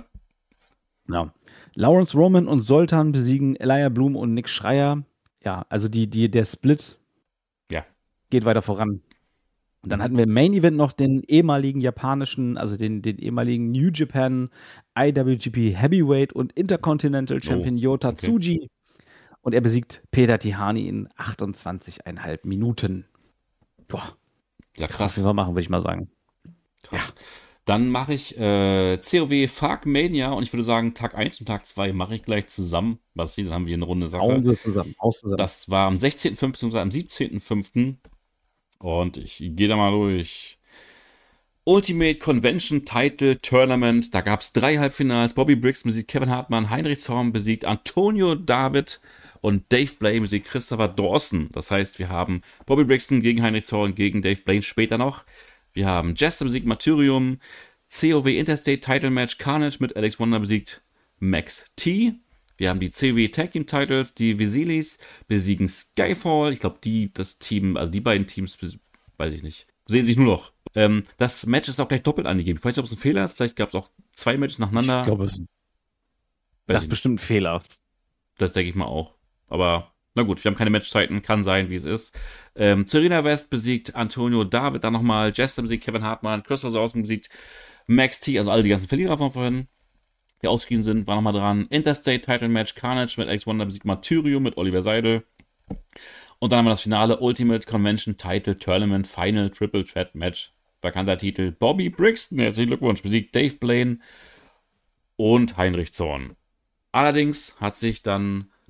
Speaker 2: Ja. Lawrence Roman und Soltan besiegen Elijah Bloom und Nick Schreier. Ja, also der Split
Speaker 1: Ja.
Speaker 2: geht weiter voran. Und dann
Speaker 1: Mhm.
Speaker 2: hatten wir im Main Event noch den ehemaligen japanischen, also den ehemaligen New Japan IWGP Heavyweight und Intercontinental
Speaker 1: Oh,
Speaker 2: Champion Yota
Speaker 1: okay.
Speaker 2: Tsuji. Und er besiegt Peter Tihani in 28,5 Minuten. Boah,
Speaker 1: Ja,
Speaker 2: kann man auf
Speaker 1: krass.
Speaker 2: jeden Fall machen, würde ich mal sagen.
Speaker 1: Krass. Dann mache ich COW Fark Mania und ich würde sagen, Tag 1 und Tag 2 mache ich gleich zusammen. Was dann haben wir eine runde Sache.
Speaker 2: Hauen sie zusammen, aus zusammen.
Speaker 1: Das war am 16.05. bzw. am 17.05. Und ich gehe da mal durch. Ultimate Convention Title Tournament. Da gab es 3 Halbfinals. Bobby Briggs besiegt Kevin Hartmann, Heinrich Zorn besiegt Antonio David und Dave Blaine besiegt Christopher Dawson. Das heißt, wir haben Bobby Brixton gegen Heinrich Zorn gegen Dave Blaine später noch. Wir haben Jester besiegt Martyrium. COW Interstate Title Match Carnage mit Alex Wonder besiegt Max T. Wir haben die COW Tag Team Titles. Die Visilis besiegen Skyfall. Ich glaube, das Team, also die beiden Teams, weiß ich nicht, sehen sich nur noch. Das Match ist auch gleich doppelt angegeben. Ich weiß nicht, ob es ein Fehler ist. Vielleicht gab es auch 2 Matches nacheinander.
Speaker 2: Ich glaube,
Speaker 1: Weiß
Speaker 2: das
Speaker 1: ich
Speaker 2: ist
Speaker 1: nicht.
Speaker 2: bestimmt ein Fehler.
Speaker 1: Das denke ich mal auch. Aber na gut, wir haben keine Matchzeiten. Kann sein, wie es ist. Serena West besiegt Antonio David. Dann nochmal Jester besiegt Kevin Hartmann. Christopher Sausen besiegt Max T. Also alle die ganzen Verlierer von vorhin, die ausgeschieden sind, war nochmal dran. Interstate Title Match Carnage mit Alex Wonder besiegt Martyrium mit Oliver Seidel. Und dann haben wir das Finale Ultimate Convention Title Tournament Final Triple Threat Match. Vakanter Titel Bobby Brixton. Herzlichen Glückwunsch. Besiegt Dave Blaine und Heinrich Zorn. Allerdings hat sich dann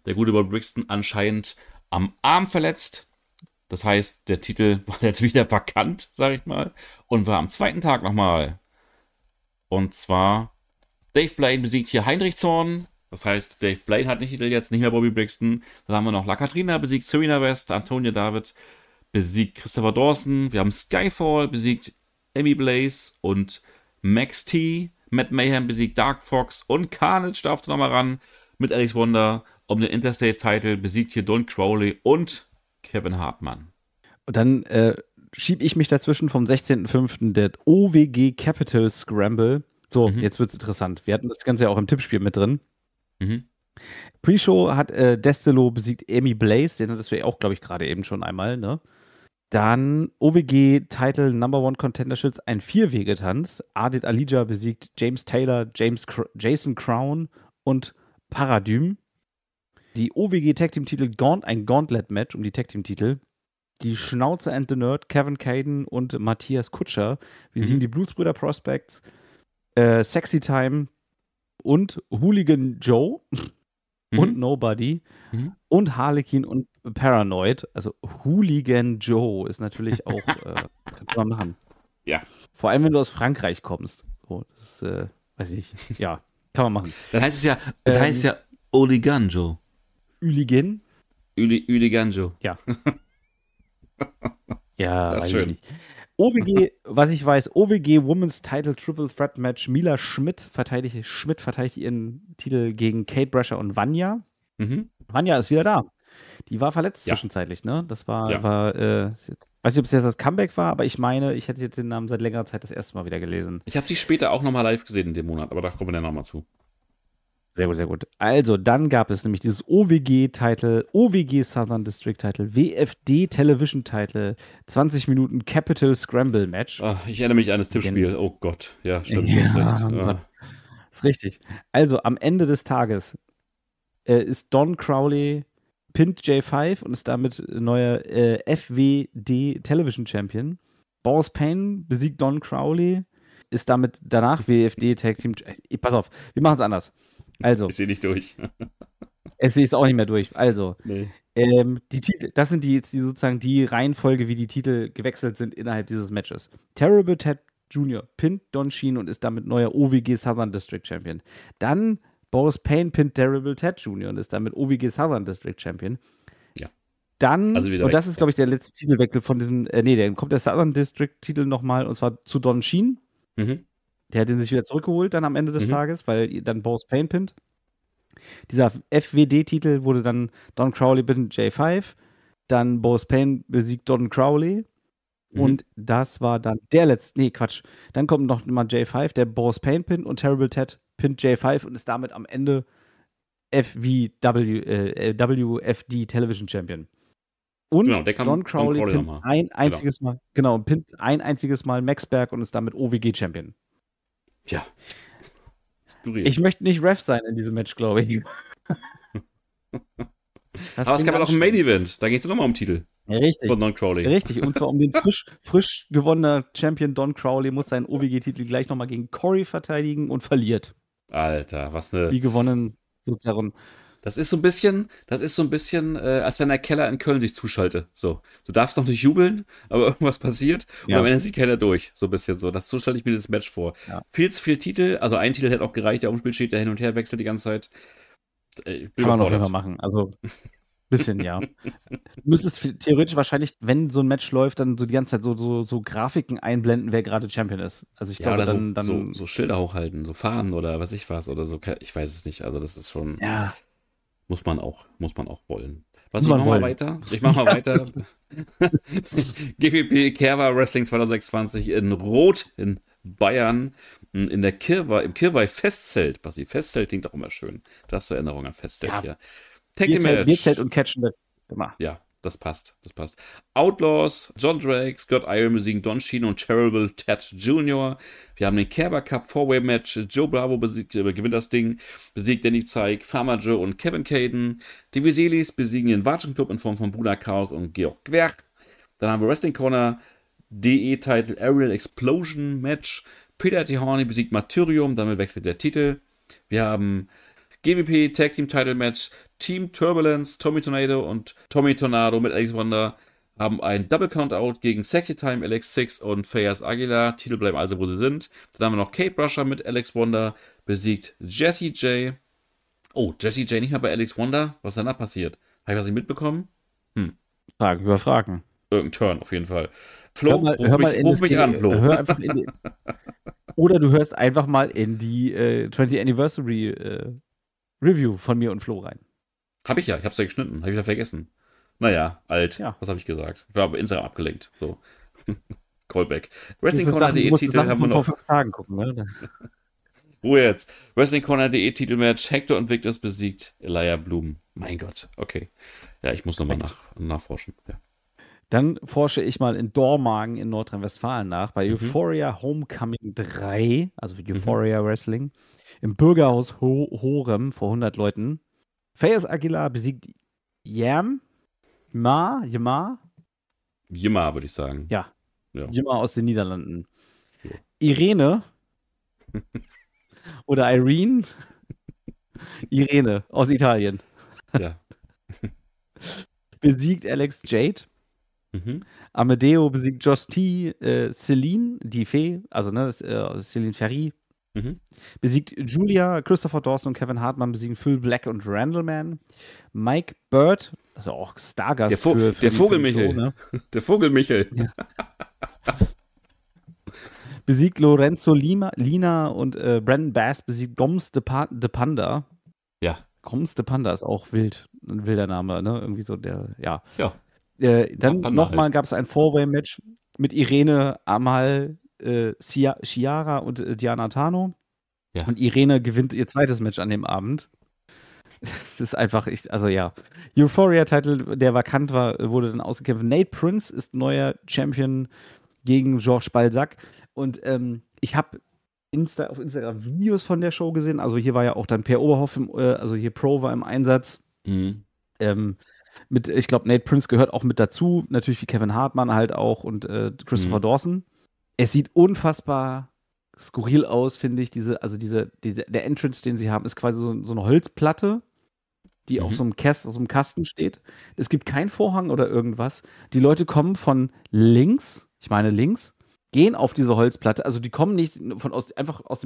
Speaker 1: der gute Bobby Brixton anscheinend am Arm verletzt. Das heißt, der Titel war jetzt wieder vakant, sag ich mal. Und war am zweiten Tag nochmal. Und zwar Dave Blaine besiegt hier Heinrich Zorn. Das heißt, Dave Blaine hat den Titel jetzt, nicht mehr Bobby Brixton. Dann haben wir noch La Katrina besiegt Serena West, Antonia David besiegt Christopher Dawson. Wir haben Skyfall besiegt Amy Blaze und Max T. Matt Mayhem besiegt Dark Fox und Carnage darf da nochmal ran mit Alice Wonder um den Interstate-Title. Besiegt hier Don Crowley und Kevin Hartman.
Speaker 2: Und dann schiebe ich mich dazwischen vom 16.05. der OWG Capital Scramble. So, jetzt wird's interessant. Wir hatten das Ganze ja auch im Tippspiel mit drin. Pre-Show hat Destelo besiegt Amy Blaze, den hattest du ja auch, glaube ich, gerade eben schon einmal, ne? Dann OWG Title Number One Contenderships, ein 4-Wege-Tanz. Ardit Alija besiegt James Taylor, Jason Crown und Paradym. Die OWG Tag Team Titel ein Gauntlet-Match um die Tag Team Titel. Die Schnauze and the Nerd, Kevin Caden und Matthias Kutscher besiegen die Blutsbrüder Prospects, Sexy Time und Hooligan Joe und Nobody und Harlequin und Paranoid. Also Hooligan Joe ist natürlich auch, kannst du mal machen.
Speaker 1: Ja.
Speaker 2: Vor allem, wenn du aus Frankreich kommst. So, das weiß ich. Ja, kann man machen.
Speaker 1: Dann heißt es ja, Hooligan Joe.
Speaker 2: Hooligan?
Speaker 1: Hooligan Joe.
Speaker 2: Ja. Ja,
Speaker 1: das ist
Speaker 2: weiß
Speaker 1: schön.
Speaker 2: ich nicht. OWG, was ich weiß, OWG Women's Title Triple Threat Match. Mila Schmidt verteidigt ihren Titel gegen Kate Brasher und Vanya. Vanya ist wieder da. Die war verletzt zwischenzeitlich, ne? Das war weiß nicht, ob es jetzt das Comeback war, aber ich meine, ich hätte jetzt den Namen seit längerer Zeit das erste Mal wieder gelesen.
Speaker 1: Ich habe sie später auch nochmal live gesehen in dem Monat, aber da kommen wir dann nochmal zu.
Speaker 2: Sehr gut, sehr gut. Also, dann gab es nämlich dieses OWG-Title, OWG Southern District Title, WFD Television Title, 20 Minuten Capital Scramble Match.
Speaker 1: Ach, ich erinnere mich an das Tippspiel. Oh Gott. Ja, stimmt. Du hast recht. Ja.
Speaker 2: Ist richtig. Also, am Ende des Tages ist Don Crowley pinnt J5 und ist damit neuer FWD Television Champion. Boss Payne besiegt Don Crowley, ist damit danach WFD Tag Team. Pass auf, wir machen es anders. Also.
Speaker 1: Ich sehe nicht durch.
Speaker 2: Ich sehe es auch nicht mehr durch. Also,
Speaker 1: nee.
Speaker 2: Die Titel, das sind sozusagen die Reihenfolge, wie die Titel gewechselt sind innerhalb dieses Matches. Terrible Ted Jr. pinnt Don Sheen und ist damit neuer OWG Southern District Champion. Dann Boris Payne pinnt Terrible Ted Jr. und ist damit OWG Southern District Champion.
Speaker 1: Ja.
Speaker 2: Dann,
Speaker 1: also
Speaker 2: und das ist, glaube ich, der letzte Titelwechsel von diesem, dann kommt der Southern District Titel nochmal, und zwar zu Don Sheen. Der hat den sich wieder zurückgeholt dann am Ende des Tages, weil dann Boris Payne pinnt. Dieser FWD-Titel wurde dann Don Crowley pinnt J5, dann Boris Payne besiegt Don Crowley und das war dann der letzte, dann kommt noch mal J5, der Boris Payne pinnt und Terrible Ted pinnt J5 und ist damit am Ende WFD Television Champion. Und
Speaker 1: genau,
Speaker 2: Don Crowley pinnt ein einziges Mal, pinnt ein einziges Mal Max Berg und ist damit OWG Champion.
Speaker 1: Ja.
Speaker 2: Ich möchte nicht Ref sein in diesem Match, glaube ich.
Speaker 1: Aber es gab ja noch ein Main-Event. Da geht es nochmal um Titel.
Speaker 2: Ja, richtig.
Speaker 1: Von Don Crowley.
Speaker 2: Richtig. Und zwar um den frisch gewonnener Champion Don Crowley muss seinen OWG-Titel gleich nochmal gegen Corey verteidigen und verliert.
Speaker 1: Alter, was eine.
Speaker 2: Wie gewonnen, sozusagen.
Speaker 1: Das ist so ein bisschen, als wenn der Keller in Köln sich zuschalte. So, du darfst noch nicht jubeln, aber irgendwas passiert und am Ende sieht keiner durch. So ein bisschen so. So stelle ich mir das Match vor. Ja. Viel zu viel Titel, also ein Titel hätte auch gereicht, der Umspiel steht, der hin und her wechselt die ganze Zeit.
Speaker 2: Kann man auf jeden Fall machen. Also, bisschen, ja. Du müsstest theoretisch wahrscheinlich, wenn so ein Match läuft, dann so die ganze Zeit so Grafiken einblenden, wer gerade Champion ist. Also ich glaube,
Speaker 1: dann so Schilder hochhalten, so Fahnen oder was ich was oder so. Ich weiß es nicht. Also das ist schon.
Speaker 2: Ja.
Speaker 1: Muss man auch wollen. Ich mach mal weiter. GWP Kerwa Wrestling 2026 in Rot in Bayern im Kirwei Festzelt. Basti, Festzelt klingt doch immer schön. Da hast du Erinnerungen an Festzelt hier.
Speaker 2: Bierzelt und Catchen gemacht.
Speaker 1: Ja, das passt. Outlaws, John Drake, Scott Iron besiegen Don Sheen und Terrible Ted Jr. Wir haben den Kerber Cup Four-Way-Match. Joe Bravo gewinnt das Ding, besiegt Danny Zeig, Farmer Joe und Kevin Caden. Die Viselis besiegen den Watschen Club in Form von Bruna Chaos und Georg Gwerk. Dann haben wir Wrestling Corner DE-Title Aerial Explosion Match. Peter T. Horny besiegt Martyrium, damit wechselt der Titel. Wir haben GWP Tag Team Title Match. Team Turbulence, Tommy Tornado und Tommy Tornado mit Alex Wonder haben ein Double Countout gegen Sexy Time, Alex Six und Fayaz Aguilar. Titel bleiben also, wo sie sind. Dann haben wir noch Kate Brusher mit Alex Wonder, besiegt Jessie J. Oh, Jessie J nicht mehr bei Alex Wonder. Was ist danach passiert? Habe ich was nicht mitbekommen?
Speaker 2: Fragen über Fragen.
Speaker 1: Irgendein Turn auf jeden Fall. Flo,
Speaker 2: ruf
Speaker 1: mich an, Flo.
Speaker 2: Hör einfach oder du hörst einfach mal in die 20th Anniversary Review von mir und Flo rein.
Speaker 1: Hab ich ja, ich hab's ja geschnitten, hab ich ja vergessen. Naja, alt.
Speaker 2: Ja.
Speaker 1: Was habe ich gesagt? Ich war aber Instagram abgelenkt. So. Callback. WrestlingCorner.de Titel haben wir noch.
Speaker 2: Vor 5 Tagen gucken, ne?
Speaker 1: Ruhe jetzt. WrestlingCorner.de Titelmatch. Hector und Victus besiegt Elijah Bloom. Mein Gott, okay. Ja, ich muss nochmal nachforschen. Ja.
Speaker 2: Dann forsche ich mal in Dormagen in Nordrhein-Westfalen nach, bei Euphoria Homecoming 3, also Euphoria Wrestling, im Bürgerhaus Horem vor 100 Leuten. Fayaz Aguilar besiegt Yamar,
Speaker 1: würde ich sagen.
Speaker 2: Ja.
Speaker 1: Ja.
Speaker 2: Yamar aus den Niederlanden. Ja. Irene oder Irene aus Italien.
Speaker 1: Ja.
Speaker 2: Besiegt Alex Jade. Amedeo besiegt Josh T. Celine, die Fee, also Celine Ferry. Besiegt Julia, Christopher Dawson und Kevin Hartmann besiegen Phil Black und Randleman. Mike Bird, also auch Stargast für
Speaker 1: der Vogelmichel.
Speaker 2: Show, ne?
Speaker 1: Der Vogelmichel.
Speaker 2: Ja. Besiegt Lorenzo Lina und Brandon Bass besiegt Goms de Panda.
Speaker 1: Ja.
Speaker 2: Goms de Panda ist auch wild. Ein wilder Name, ne? Irgendwie so ja. Dann nochmal gab es ein Four-Way-Match mit Irene, Amal, Chiara und Diana Tano.
Speaker 1: Ja.
Speaker 2: Und Irene gewinnt ihr zweites Match an dem Abend. Das ist einfach, Euphoria-Titel, der vakant war, wurde dann ausgekämpft. Nate Prince ist neuer Champion gegen Georges Balzac. Und ich habe auf Instagram Videos von der Show gesehen. Also hier war ja auch dann Per Oberhoff, hier Pro war im Einsatz. Ich glaube, Nate Prince gehört auch mit dazu. Natürlich wie Kevin Hartmann halt auch und Christopher Dawson. Es sieht unfassbar skurril aus, finde ich. Der Entrance, den sie haben, ist quasi so eine Holzplatte, die auf so einem Kasten steht. Es gibt keinen Vorhang oder irgendwas. Die Leute kommen von links, gehen auf diese Holzplatte. Also die kommen nicht einfach aus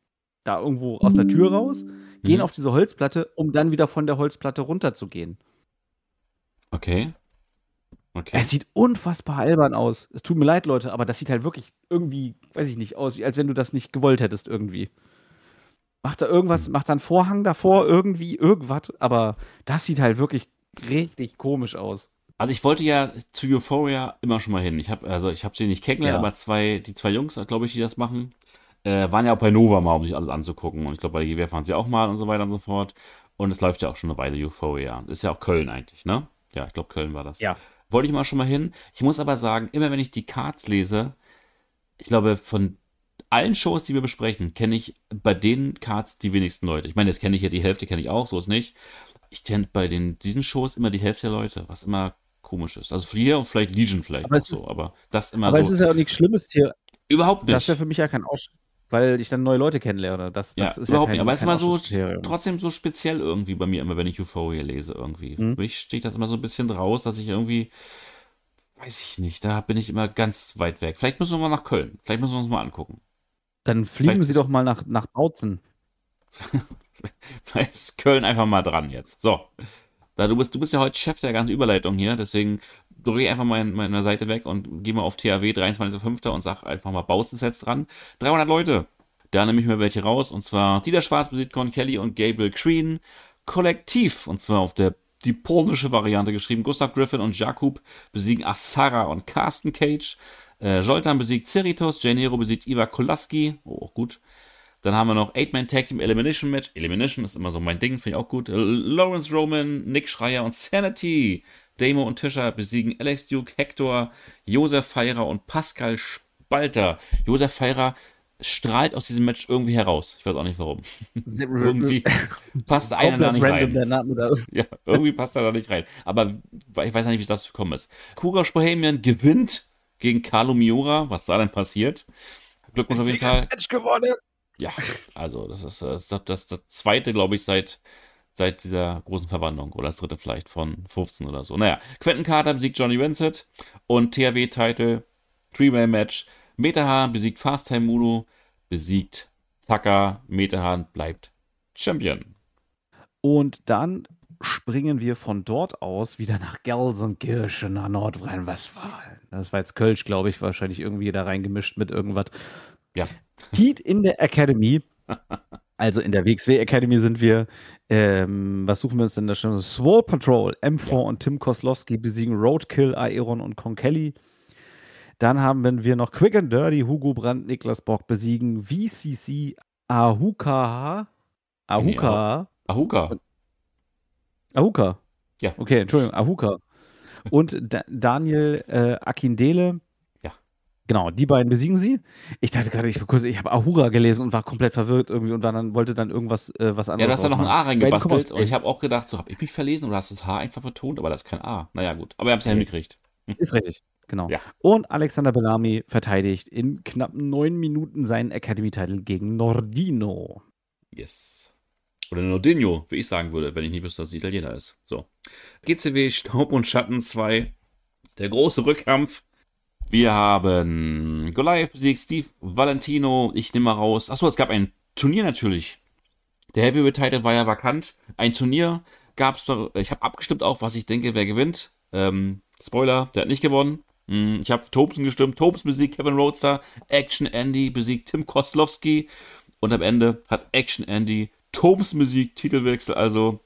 Speaker 2: der Tür raus, gehen auf diese Holzplatte, um dann wieder von der Holzplatte runterzugehen.
Speaker 1: Okay.
Speaker 2: Es sieht unfassbar albern aus. Es tut mir leid, Leute, aber das sieht halt wirklich irgendwie, weiß ich nicht, aus, als wenn du das nicht gewollt hättest irgendwie. Macht da irgendwas, macht da einen Vorhang davor, irgendwas, aber das sieht halt wirklich richtig komisch aus.
Speaker 1: Also ich wollte ja zu Euphoria immer schon mal hin. Ich habe sie nicht kennengelernt, aber die zwei Jungs, glaube ich, die das machen, waren ja auch bei Nova mal, um sich alles anzugucken. Und ich glaube, bei der GWF waren sie auch mal und so weiter und so fort. Und es läuft ja auch schon eine Weile, Euphoria. Ist ja auch Köln eigentlich, ne? Ja, ich glaube, Köln war das.
Speaker 2: Ja.
Speaker 1: Wollte ich mal schon mal hin. Ich muss aber sagen, immer wenn ich die Cards lese, ich glaube, von allen Shows, die wir besprechen, kenne ich bei den Cards die wenigsten Leute. Ich meine, jetzt kenne ich ja die Hälfte, kenne ich auch, so ist nicht. Ich kenne bei diesen Shows immer die Hälfte der Leute, was immer komisch ist. Also hier und vielleicht Legion vielleicht aber so, aber das immer
Speaker 2: aber
Speaker 1: so.
Speaker 2: Aber es ist ja auch nichts Schlimmes hier.
Speaker 1: Überhaupt nicht.
Speaker 2: Das ist ja für mich ja kein Ausschnitt, weil ich dann neue Leute kennenlerne. Das ist
Speaker 1: überhaupt nicht. Aber es ist immer so trotzdem so speziell irgendwie bei mir immer, wenn ich Euphoria lese irgendwie. Für mich steht das immer so ein bisschen raus, dass ich irgendwie, weiß ich nicht, da bin ich immer ganz weit weg. Vielleicht müssen wir mal nach Köln. Vielleicht müssen wir uns mal angucken.
Speaker 2: Dann fliegen Sie doch mal nach Bautzen.
Speaker 1: Vielleicht ist Köln einfach mal dran jetzt. So. Du bist ja heute Chef der ganzen Überleitung hier, deswegen dreh einfach mal meine Seite weg und geh mal auf THW 23.05. und sag einfach mal Bautzen-Sets dran. 300 Leute. Da nehme ich mir welche raus. Und zwar Dieter Schwarz besiegt Con Kelly und Gabriel Green. Kollektiv. Und zwar auf die polnische Variante geschrieben. Gustav Griffin und Jakub besiegen Asara und Carsten Cage. Joltan besiegt Cerritos. Janero besiegt Iva Kolaski. Oh, gut. Dann haben wir noch 8-Man Tag Team Elimination Match. Elimination ist immer so mein Ding, finde ich auch gut. Lawrence Roman, Nick Schreier und Sanity. Damo und Tischer besiegen Alex Duke, Hector, Josef Feirer und Pascal Spalter. Josef Feirer strahlt aus diesem Match irgendwie heraus. Ich weiß auch nicht warum. Irgendwie passt einer da nicht rein. Ja, irgendwie passt er da nicht rein. Aber ich weiß nicht, wie es dazu gekommen ist. Kurosh Bohemian gewinnt gegen Carlo Miura. Was da denn passiert? Glückwunsch auf jeden Fall.
Speaker 2: Match gewonnen.
Speaker 1: Ja, also das zweite, glaube ich, seit dieser großen Verwandlung. Oder das dritte vielleicht von 15 oder so. Naja, Quentin Carter besiegt Johnny Vincent und THW-Title, Three-Way-Match. Metehan besiegt Fast-Time Mudo, besiegt Tucker. Metehan bleibt Champion.
Speaker 2: Und dann springen wir von dort aus wieder nach Gelsenkirchen, nach Nordrhein-Westfalen. Das war jetzt Kölsch, glaube ich, wahrscheinlich irgendwie da reingemischt mit irgendwas.
Speaker 1: Ja.
Speaker 2: Heat in der Academy. Also in der WXW Academy sind wir. Was suchen wir uns denn da schon? Swole Patrol, M4
Speaker 1: Ja.
Speaker 2: und Tim Koslowski besiegen Roadkill, Aeron und Con Kelly. Dann haben wir noch Quick and Dirty, Hugo Brandt, Niklas Bock besiegen VCC, Ahuka.
Speaker 1: Nee,
Speaker 2: Ahuka.
Speaker 1: Ahuka.
Speaker 2: Ahuka.
Speaker 1: Ja.
Speaker 2: Okay, Entschuldigung, Ahuka. Und Daniel Akindele.
Speaker 1: Ja.
Speaker 2: Genau, die beiden besiegen sie. Ich dachte gerade, ich habe Ahura gelesen und war komplett verwirrt irgendwie und wollte dann irgendwas was anderes
Speaker 1: Ja, du hast da noch ein A
Speaker 2: ausmachen.
Speaker 1: reingebastelt und ich habe auch gedacht, so, habe ich mich verlesen oder hast du das H einfach betont, aber das ist kein A. Naja, gut. Aber wir haben es ja hingekriegt.
Speaker 2: Ist richtig, genau.
Speaker 1: Ja.
Speaker 2: Und Alexander Bellamy verteidigt in knapp 9 Minuten seinen Academy-Titel gegen Nordino.
Speaker 1: Yes. Oder Nordinho, wie ich sagen würde, wenn ich nicht wüsste, dass es Italiener ist. So. GCW Staub und Schatten 2. Der große Rückkampf. Wir haben Goliath besiegt, Steve Valentino. Ich nehme mal raus. Achso, es gab ein Turnier natürlich. Der Heavyweight-Title war ja vakant. Ein Turnier gab es doch. Ich habe abgestimmt auch, was ich denke, wer gewinnt. Spoiler, der hat nicht gewonnen. Ich habe Thompson gestimmt. Thompson besiegt Kevin Roadster. Action Andy besiegt Tim Koslowski. Und am Ende hat Action Andy Thompson besiegt. Titelwechsel, also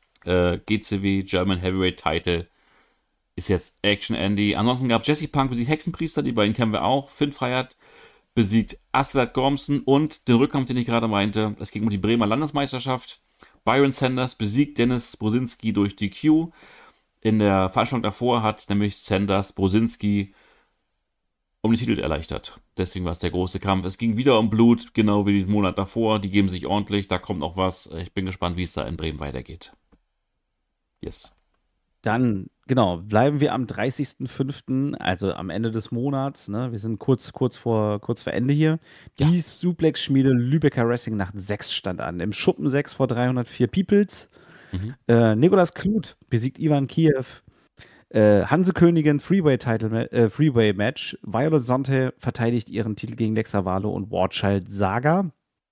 Speaker 1: GCW German Heavyweight Title ist jetzt Action Andy. Ansonsten gab es Jesse Punk besiegt Hexenpriester. Die beiden kennen wir auch. Finn Freiheit besiegt Aslak Gormson und den Rückkampf, den ich gerade meinte. Es ging um die Bremer Landesmeisterschaft. Byron Sanders besiegt Dennis Brosinski durch DQ. In der Veranstaltung davor hat nämlich Sanders Brosinski um den Titel erleichtert. Deswegen war es der große Kampf. Es ging wieder um Blut, genau wie den Monat davor. Die geben sich ordentlich, da kommt noch was. Ich bin gespannt, wie es da in Bremen weitergeht. Yes.
Speaker 2: Dann, genau, bleiben wir am 30.05., also am Ende des Monats. Ne? Wir sind kurz vor Ende hier. Die Suplex-Schmiede Lübecker Wrestling Nacht 6 stand an. Im Schuppen 6 vor 304 Peoples. Nikolas Kluth besiegt Ivan Kiew. Hanse Königin Freeway-Match. Violet Sonte verteidigt ihren Titel gegen Lexa Valo und Warchild Saga.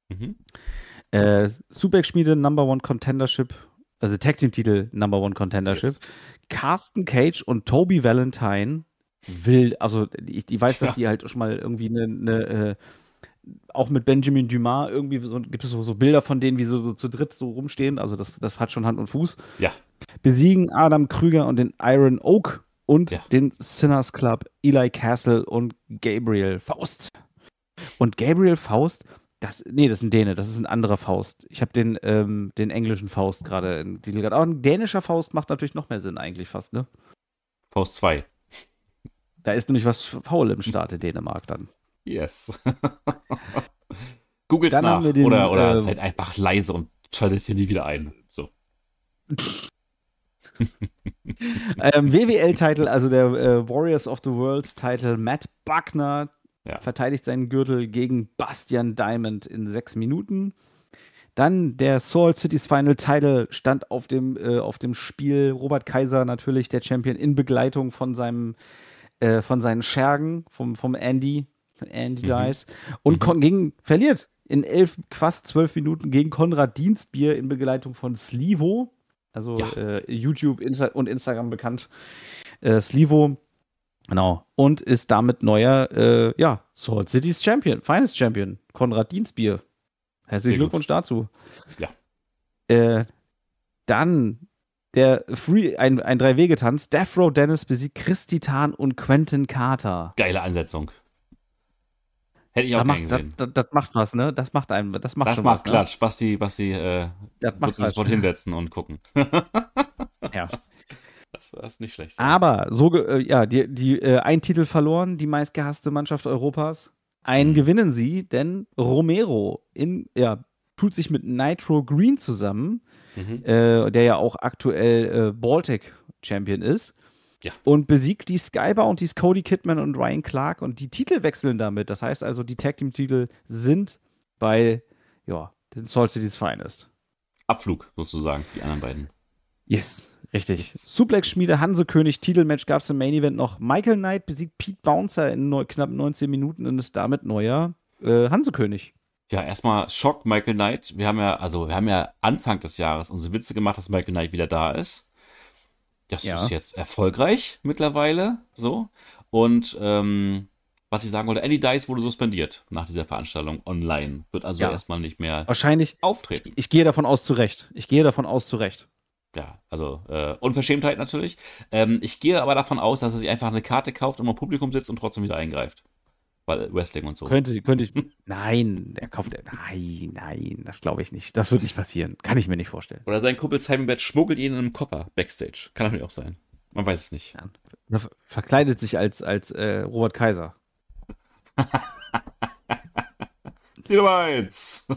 Speaker 2: Suplex-Schmiede Number One Contendership, also Tag-Team-Titel Number One Contendership. Yes. Carsten Cage und Toby Valentine wild, also ich weiß, dass die halt schon mal irgendwie auch mit Benjamin Dumas irgendwie gibt es so Bilder von denen, wie so zu dritt so rumstehen, also das hat schon Hand und Fuß.
Speaker 1: Ja.
Speaker 2: Besiegen Adam Krüger und den Iron Oak und den Sinners Club, Eli Castle und Gabriel Faust. Und Gabriel Faust, das ist ein Däne, das ist ein anderer Faust. Ich habe den englischen Faust gerade in die Liga. Aber ein dänischer Faust macht natürlich noch mehr Sinn eigentlich fast, ne?
Speaker 1: Faust 2.
Speaker 2: Da ist nämlich was faul im Staate Dänemark dann.
Speaker 1: Yes. Googelt's nach oder seid einfach leise und schaltet hier nie wieder ein. So.
Speaker 2: WWL-Titel, also der Warriors of the World-Titel, Matt Buckner verteidigt seinen Gürtel gegen Bastian Diamond in 6 Minuten. Dann der Salt Cities Final Title stand auf dem Spiel. Robert Kaiser natürlich der Champion in Begleitung von seinen Schergen, vom Andy Dice. Und verliert in 12 Minuten gegen Konrad Dienstbier in Begleitung von Slivo. Also YouTube und Instagram bekannt. Slivo. Genau. Und ist damit neuer Salt Cities Champion, Finest Champion. Konrad Dienstbier. Herzlichen Glückwunsch dazu.
Speaker 1: Ja.
Speaker 2: Dann ein 3-Wege-Tanz. Death Row Dennis besiegt Chris Titan und Quentin Carter.
Speaker 1: Geile Ansetzung. Hätte ich auch gerne gesehen.
Speaker 2: Das macht was, ne? Das macht schon
Speaker 1: was. Das
Speaker 2: was,
Speaker 1: macht Klatsch. Ne? Basti
Speaker 2: wird
Speaker 1: das Wort hinsetzen und gucken.
Speaker 2: Ja.
Speaker 1: Das ist nicht schlecht.
Speaker 2: Aber ein Titel verloren, die meistgehasste Mannschaft Europas. Einen gewinnen sie, denn Romero tut sich mit Nitro Green zusammen, der ja auch aktuell Baltic Champion ist.
Speaker 1: Ja.
Speaker 2: Und besiegt die Sky Bounties, Cody Kidman und Ryan Clark und die Titel wechseln damit. Das heißt also, die Tag Team Titel sind bei, ja, den Salty's Finest.
Speaker 1: Abflug sozusagen für die anderen beiden.
Speaker 2: Yes, richtig. Suplex-Schmiede, Hansekönig, Titelmatch gab es im Main Event noch. Michael Knight besiegt Pete Bouncer in knapp 19 Minuten und ist damit neuer Hansekönig.
Speaker 1: Ja, erstmal Schock, Michael Knight. Wir haben ja Anfang des Jahres unsere Witze gemacht, dass Michael Knight wieder da ist. Das ist jetzt erfolgreich mittlerweile, so. Und was ich sagen wollte, Andy Dice wurde suspendiert nach dieser Veranstaltung online. Wird also erstmal nicht mehr
Speaker 2: wahrscheinlich
Speaker 1: auftreten.
Speaker 2: Ich gehe davon aus, zu Recht.
Speaker 1: Ja, also Unverschämtheit natürlich. Ich gehe aber davon aus, dass er sich einfach eine Karte kauft und im Publikum sitzt und trotzdem wieder eingreift. Weil Wrestling und so.
Speaker 2: Könnte ich. Nein, nein, das glaube ich nicht. Das wird nicht passieren. Kann ich mir nicht vorstellen.
Speaker 1: Oder sein Kumpel Simon Batch schmuggelt ihn in einem Koffer backstage. Kann natürlich auch sein. Man weiß es nicht.
Speaker 2: Ja, verkleidet sich als Robert Kaiser.
Speaker 1: Die Nummer 1.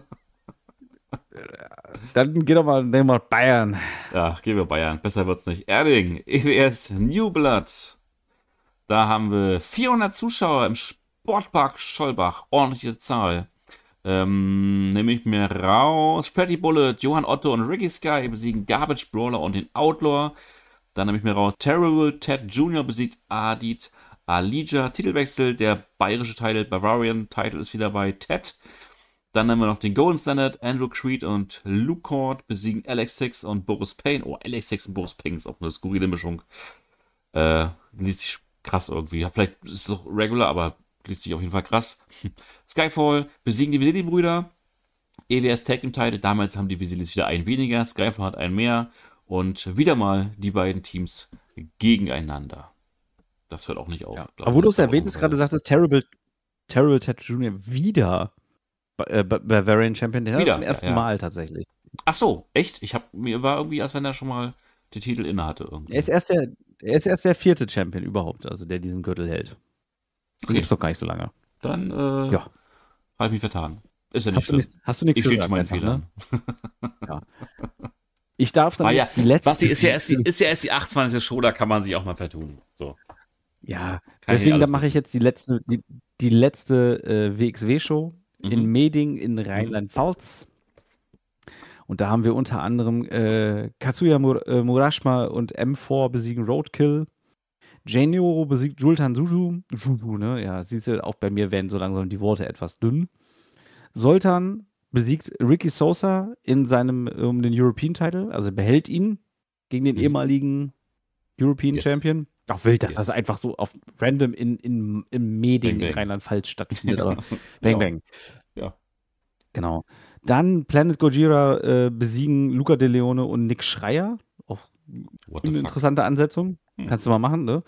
Speaker 2: Dann geh doch mal, nehmen wir Bayern.
Speaker 1: Ja, gehen wir Bayern. Besser wird's nicht. Erding, EWS, New Blood. Da haben wir 400 Zuschauer im Sportpark Schollbach. Ordentliche Zahl. Nehme ich mir raus. Pretty Bullet, Johann Otto und Ricky Sky besiegen Garbage Brawler und den Outlaw. Dann nehme ich mir raus. Terrible Ted Jr. besiegt Adit Alija. Titelwechsel. Der bayerische Titel, Bavarian Title ist wieder bei Ted. Dann haben wir noch den Golden Standard. Andrew Creed und Luke Cord besiegen Alex Six und Boris Payne. Oh, Alex Six und Boris Payne ist auch eine skurrile Mischung. Liest sich krass irgendwie. Vielleicht ist es doch regular, aber liest sich auf jeden Fall krass. Skyfall besiegen die Visili-Brüder. EWS Tag Team Title. Damals haben die Visilis wieder einen weniger. Skyfall hat einen mehr. Und wieder mal die beiden Teams gegeneinander. Das hört auch nicht auf.
Speaker 2: Ja. Aber wo du es erwähnt hast, gerade sagtest, Terrible Ted Jr. wieder Bavarian Champion. Den hat er zum ersten Mal tatsächlich.
Speaker 1: Ach so, echt? Mir war irgendwie, als wenn er schon mal den Titel inne hatte. Irgendwie.
Speaker 2: Er ist erst der 4. Champion überhaupt, also der diesen Gürtel hält. Den gibt's doch gar nicht so lange.
Speaker 1: Dann habe ich mich vertan. Ist ja nicht
Speaker 2: schlimm. Hast du nichts
Speaker 1: ich stehe zu meinen Fehlern.
Speaker 2: Ne? Ja. Ich darf dann jetzt die letzte...
Speaker 1: Basti, ist ja erst die 28. Show, da kann man sich auch mal vertun. So.
Speaker 2: Ja, deswegen mache ich jetzt die letzte WXW-Show in Meding in Rheinland-Pfalz. Und da haben wir unter anderem Katsuya Murashima und M4 besiegen Roadkill. Genero besiegt Jultan Suju. Ne? Ja, siehst du, auch bei mir werden so langsam die Worte etwas dünn. Soltan besiegt Ricky Sosa in seinem um den European Title, also behält ihn gegen den ehemaligen European Champion. Auch wild, dass das einfach so auf random in Meding in Rheinland-Pfalz stattfindet. Aber bang.
Speaker 1: Ja.
Speaker 2: Genau. Dann Planet Gojira besiegen Luca De Leone und Nick Schreier. Auch eine interessante Ansetzung. Kannst du mal machen, ne?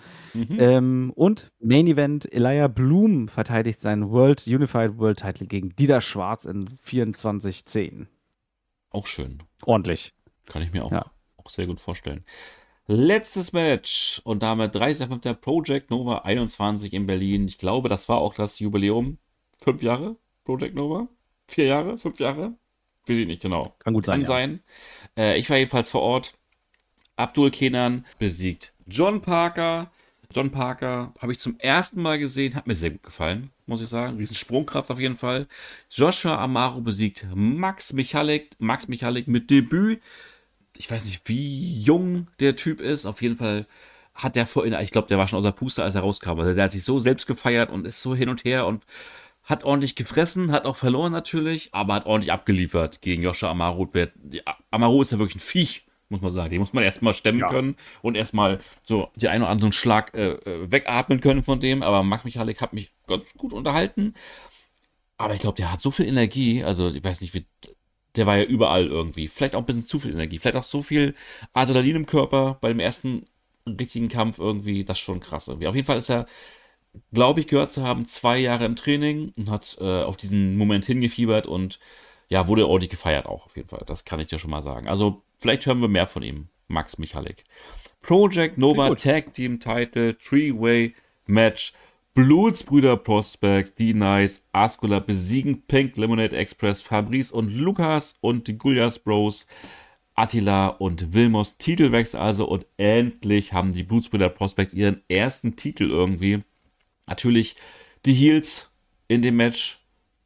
Speaker 2: Und Main Event, Elijah Bloom verteidigt seinen Unified World Title gegen Dieter Schwarz in 24:10.
Speaker 1: Auch schön.
Speaker 2: Ordentlich.
Speaker 1: Kann ich mir auch sehr gut vorstellen. Letztes Match und damit 30.05. Project Nova 21 in Berlin. Ich glaube, das war auch das Jubiläum. 5 Jahre Project Nova? 4 Jahre? 5 Jahre? Weiß ich nicht genau.
Speaker 2: Kann gut sein.
Speaker 1: Ich war jedenfalls vor Ort. Abdul Kenan besiegt John Parker. John Parker habe ich zum ersten Mal gesehen. Hat mir sehr gut gefallen, muss ich sagen. Riesen Sprungkraft auf jeden Fall. Joshua Amaro besiegt Max Michalik. Max Michalik mit Debüt. Ich weiß nicht, wie jung der Typ ist. Auf jeden Fall hat der ich glaube, der war schon außer Puste, als er rauskam. Also der hat sich so selbst gefeiert und ist so hin und her und hat ordentlich gefressen, hat auch verloren natürlich, aber hat ordentlich abgeliefert gegen Joshua Amaro. Amaro ist ja wirklich ein Viech, muss man sagen. Den muss man erstmal stemmen können und erstmal so die einen oder anderen Schlag wegatmen können von dem. Aber Max Michalik hat mich ganz gut unterhalten. Aber ich glaube, der hat so viel Energie. Also ich weiß nicht, der war ja überall irgendwie. Vielleicht auch ein bisschen zu viel Energie. Vielleicht auch so viel Adrenalin im Körper bei dem ersten richtigen Kampf irgendwie. Das ist schon krass irgendwie. Auf jeden Fall ist er, glaube ich, gehört zu haben, 2 Jahre im Training und hat auf diesen Moment hingefiebert und ja, wurde ordentlich gefeiert auch auf jeden Fall. Das kann ich dir schon mal sagen. Also vielleicht hören wir mehr von ihm, Max Michalik. Project Nova Tag Team Title, 3-Way Match. Blutsbrüder Prospect, The Nice, Ascula besiegen Pink Lemonade Express, Fabrice und Lukas und die Gullias Bros, Attila und Wilmos Titelwechsel also und endlich haben die Blutsbrüder Prospect ihren ersten Titel irgendwie. Natürlich die Heels in dem Match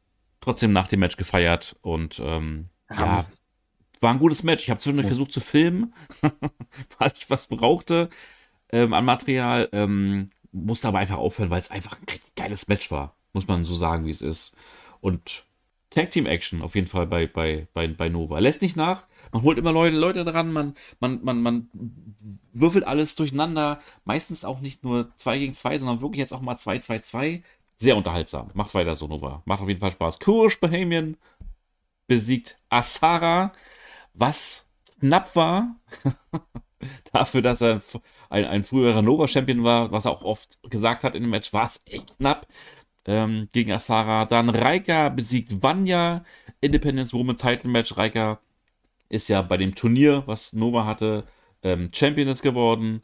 Speaker 1: trotzdem nach dem Match gefeiert und ja,
Speaker 2: muss.
Speaker 1: war ein gutes Match. Ich habe zwischendurch versucht zu filmen, weil ich was brauchte an Material. Musste aber einfach aufhören, weil es einfach ein richtig geiles Match war. Muss man so sagen, wie es ist. Und Tag Team Action auf jeden Fall bei Nova. Lässt nicht nach. Man holt immer Leute dran. Man würfelt alles durcheinander. Meistens auch nicht nur 2 gegen 2, sondern wirklich jetzt auch mal 2-2-2. Sehr unterhaltsam. Macht weiter so, Nova. Macht auf jeden Fall Spaß. Courage Bahamian besiegt Asara, was knapp war. Dafür, dass er ein früherer Nova-Champion war, was er auch oft gesagt hat in dem Match, war es echt knapp gegen Asara. Dann Reika besiegt Vanya, Independence Woman Title Match. Reika ist ja bei dem Turnier, was Nova hatte, Championess geworden.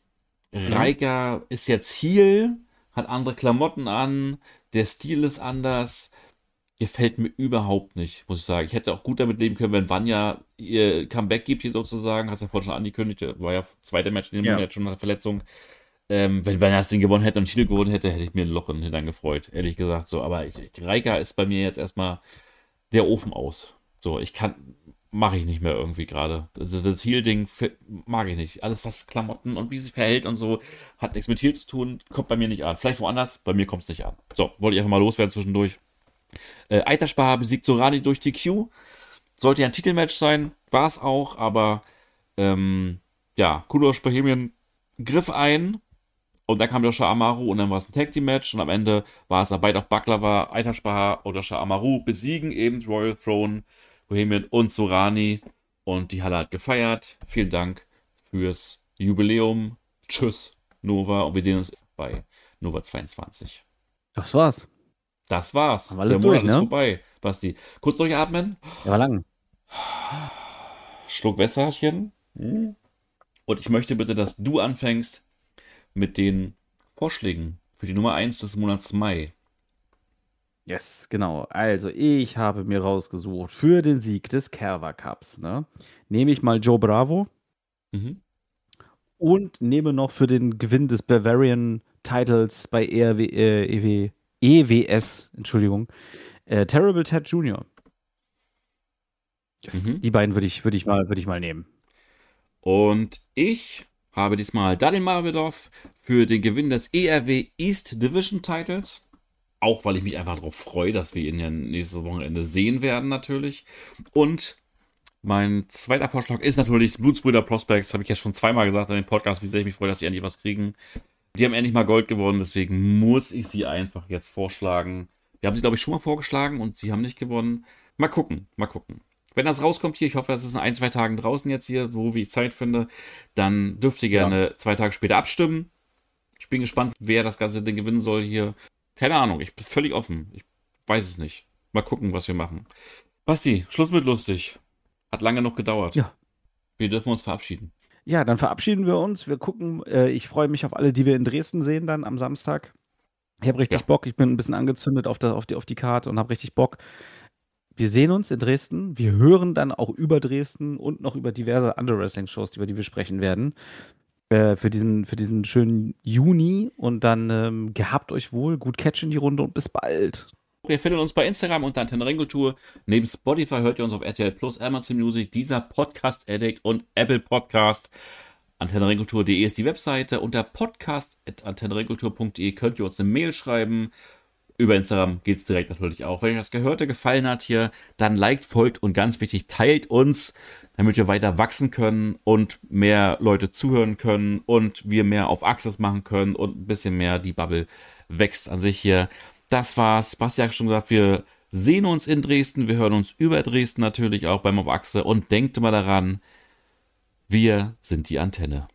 Speaker 1: Reika ist jetzt Heel, hat andere Klamotten an, der Stil ist anders. Gefällt mir überhaupt nicht, muss ich sagen. Ich hätte auch gut damit leben können, wenn Vanya ihr Comeback gibt, hier sozusagen. Hast ja vorhin schon angekündigt, war ja zweite Match in dem Monat schon eine Verletzung. Wenn Vanya das Ding gewonnen hätte und Shield gewonnen hätte, hätte ich mir ein Loch in den Hintern gefreut, ehrlich gesagt. So, aber Reika ist bei mir jetzt erstmal der Ofen aus. So, mache ich nicht mehr irgendwie gerade. Also das Heel-Ding mag ich nicht. Alles, was Klamotten und wie sie sich verhält und so, hat nichts mit Heel zu tun, kommt bei mir nicht an. Vielleicht woanders, bei mir kommt es nicht an. So, wollte ich einfach mal loswerden zwischendurch. Eiterspar besiegt Sorani durch TQ. Sollte ja ein Titelmatch sein, war es auch, aber ja, Kudos Bohemian griff ein und dann kam Yosha Amaru und dann war es ein Tag Team Match und am Ende war es dabei auch Baklava, Eiterspar und Yosha Amaru besiegen eben Royal Throne, Bohemian und Sorani und die Halle hat gefeiert. Vielen Dank fürs Jubiläum. Tschüss, Nova, und wir sehen uns bei Nova 22.
Speaker 2: Das war's.
Speaker 1: Das war's.
Speaker 2: Haben wir alle
Speaker 1: Der Monat
Speaker 2: durch,
Speaker 1: ist
Speaker 2: ne?
Speaker 1: vorbei. Basti, kurz durchatmen.
Speaker 2: Der war lang.
Speaker 1: Schluck Wässerchen. Und ich möchte bitte, dass du anfängst mit den Vorschlägen für die Nummer 1 des Monats Mai.
Speaker 2: Yes, genau. Also, ich habe mir rausgesucht für den Sieg des Kerwa Cups, ne? Nehme ich mal Joe Bravo
Speaker 1: Mhm.
Speaker 2: und nehme noch für den Gewinn des Bavarian Titles bei EWS, Entschuldigung, Terrible Ted Jr. Yes,
Speaker 1: Mhm.
Speaker 2: die beiden würde ich mal nehmen.
Speaker 1: Und ich habe diesmal Dalin Marvedov für den Gewinn des ERW East Division Titles. Auch weil ich mich einfach darauf freue, dass wir ihn ja nächstes Wochenende sehen werden, natürlich. Und mein zweiter Vorschlag ist natürlich Blutsbrüder Prospects. Habe ich ja schon zweimal gesagt in dem Podcast, wie sehr ich mich freue, dass sie endlich was kriegen. Die haben endlich mal Gold gewonnen, deswegen muss ich sie einfach jetzt vorschlagen. Wir haben sie, glaube ich, schon mal vorgeschlagen und sie haben nicht gewonnen. Mal gucken, mal gucken. Wenn das rauskommt hier, ich hoffe, das ist in 1-2 Tagen draußen jetzt hier, wo ich Zeit finde, dann dürft ihr gerne 2 Tage später abstimmen. Ich bin gespannt, wer das ganze Ding gewinnen soll hier. Keine Ahnung, ich bin völlig offen. Ich weiß es nicht. Mal gucken, was wir machen. Basti, Schluss mit lustig. Hat lange noch gedauert.
Speaker 2: Ja.
Speaker 1: Wir dürfen uns verabschieden.
Speaker 2: Ja, dann verabschieden wir uns. Wir gucken, ich freue mich auf alle, die wir in Dresden sehen dann am Samstag. Ich habe richtig Bock. Ich bin ein bisschen angezündet auf die Karte und habe richtig Bock. Wir sehen uns in Dresden. Wir hören dann auch über Dresden und noch über diverse andere Wrestling-Shows, über die wir sprechen werden. Für diesen schönen Juni. Und dann gehabt euch wohl, gut Catch in die Runde und bis bald.
Speaker 1: Ihr findet uns bei Instagram unter Antenne Ringkultur. Neben Spotify hört ihr uns auf RTL Plus, Amazon Music, dieser Podcast Addict und Apple Podcast. AntenneRingkultur.de ist die Webseite. Unter podcast@antennerinkultur.de könnt ihr uns eine Mail schreiben. Über Instagram geht es direkt natürlich auch. Wenn euch das Gehörte gefallen hat hier, dann liked, folgt und ganz wichtig, teilt uns, damit wir weiter wachsen können und mehr Leute zuhören können und wir mehr auf Access machen können und ein bisschen mehr die Bubble wächst an sich hier. Das war's. Basti hat schon gesagt, wir sehen uns in Dresden, wir hören uns über Dresden natürlich auch beim Auf Achse und denkt immer daran, wir sind die Antenne.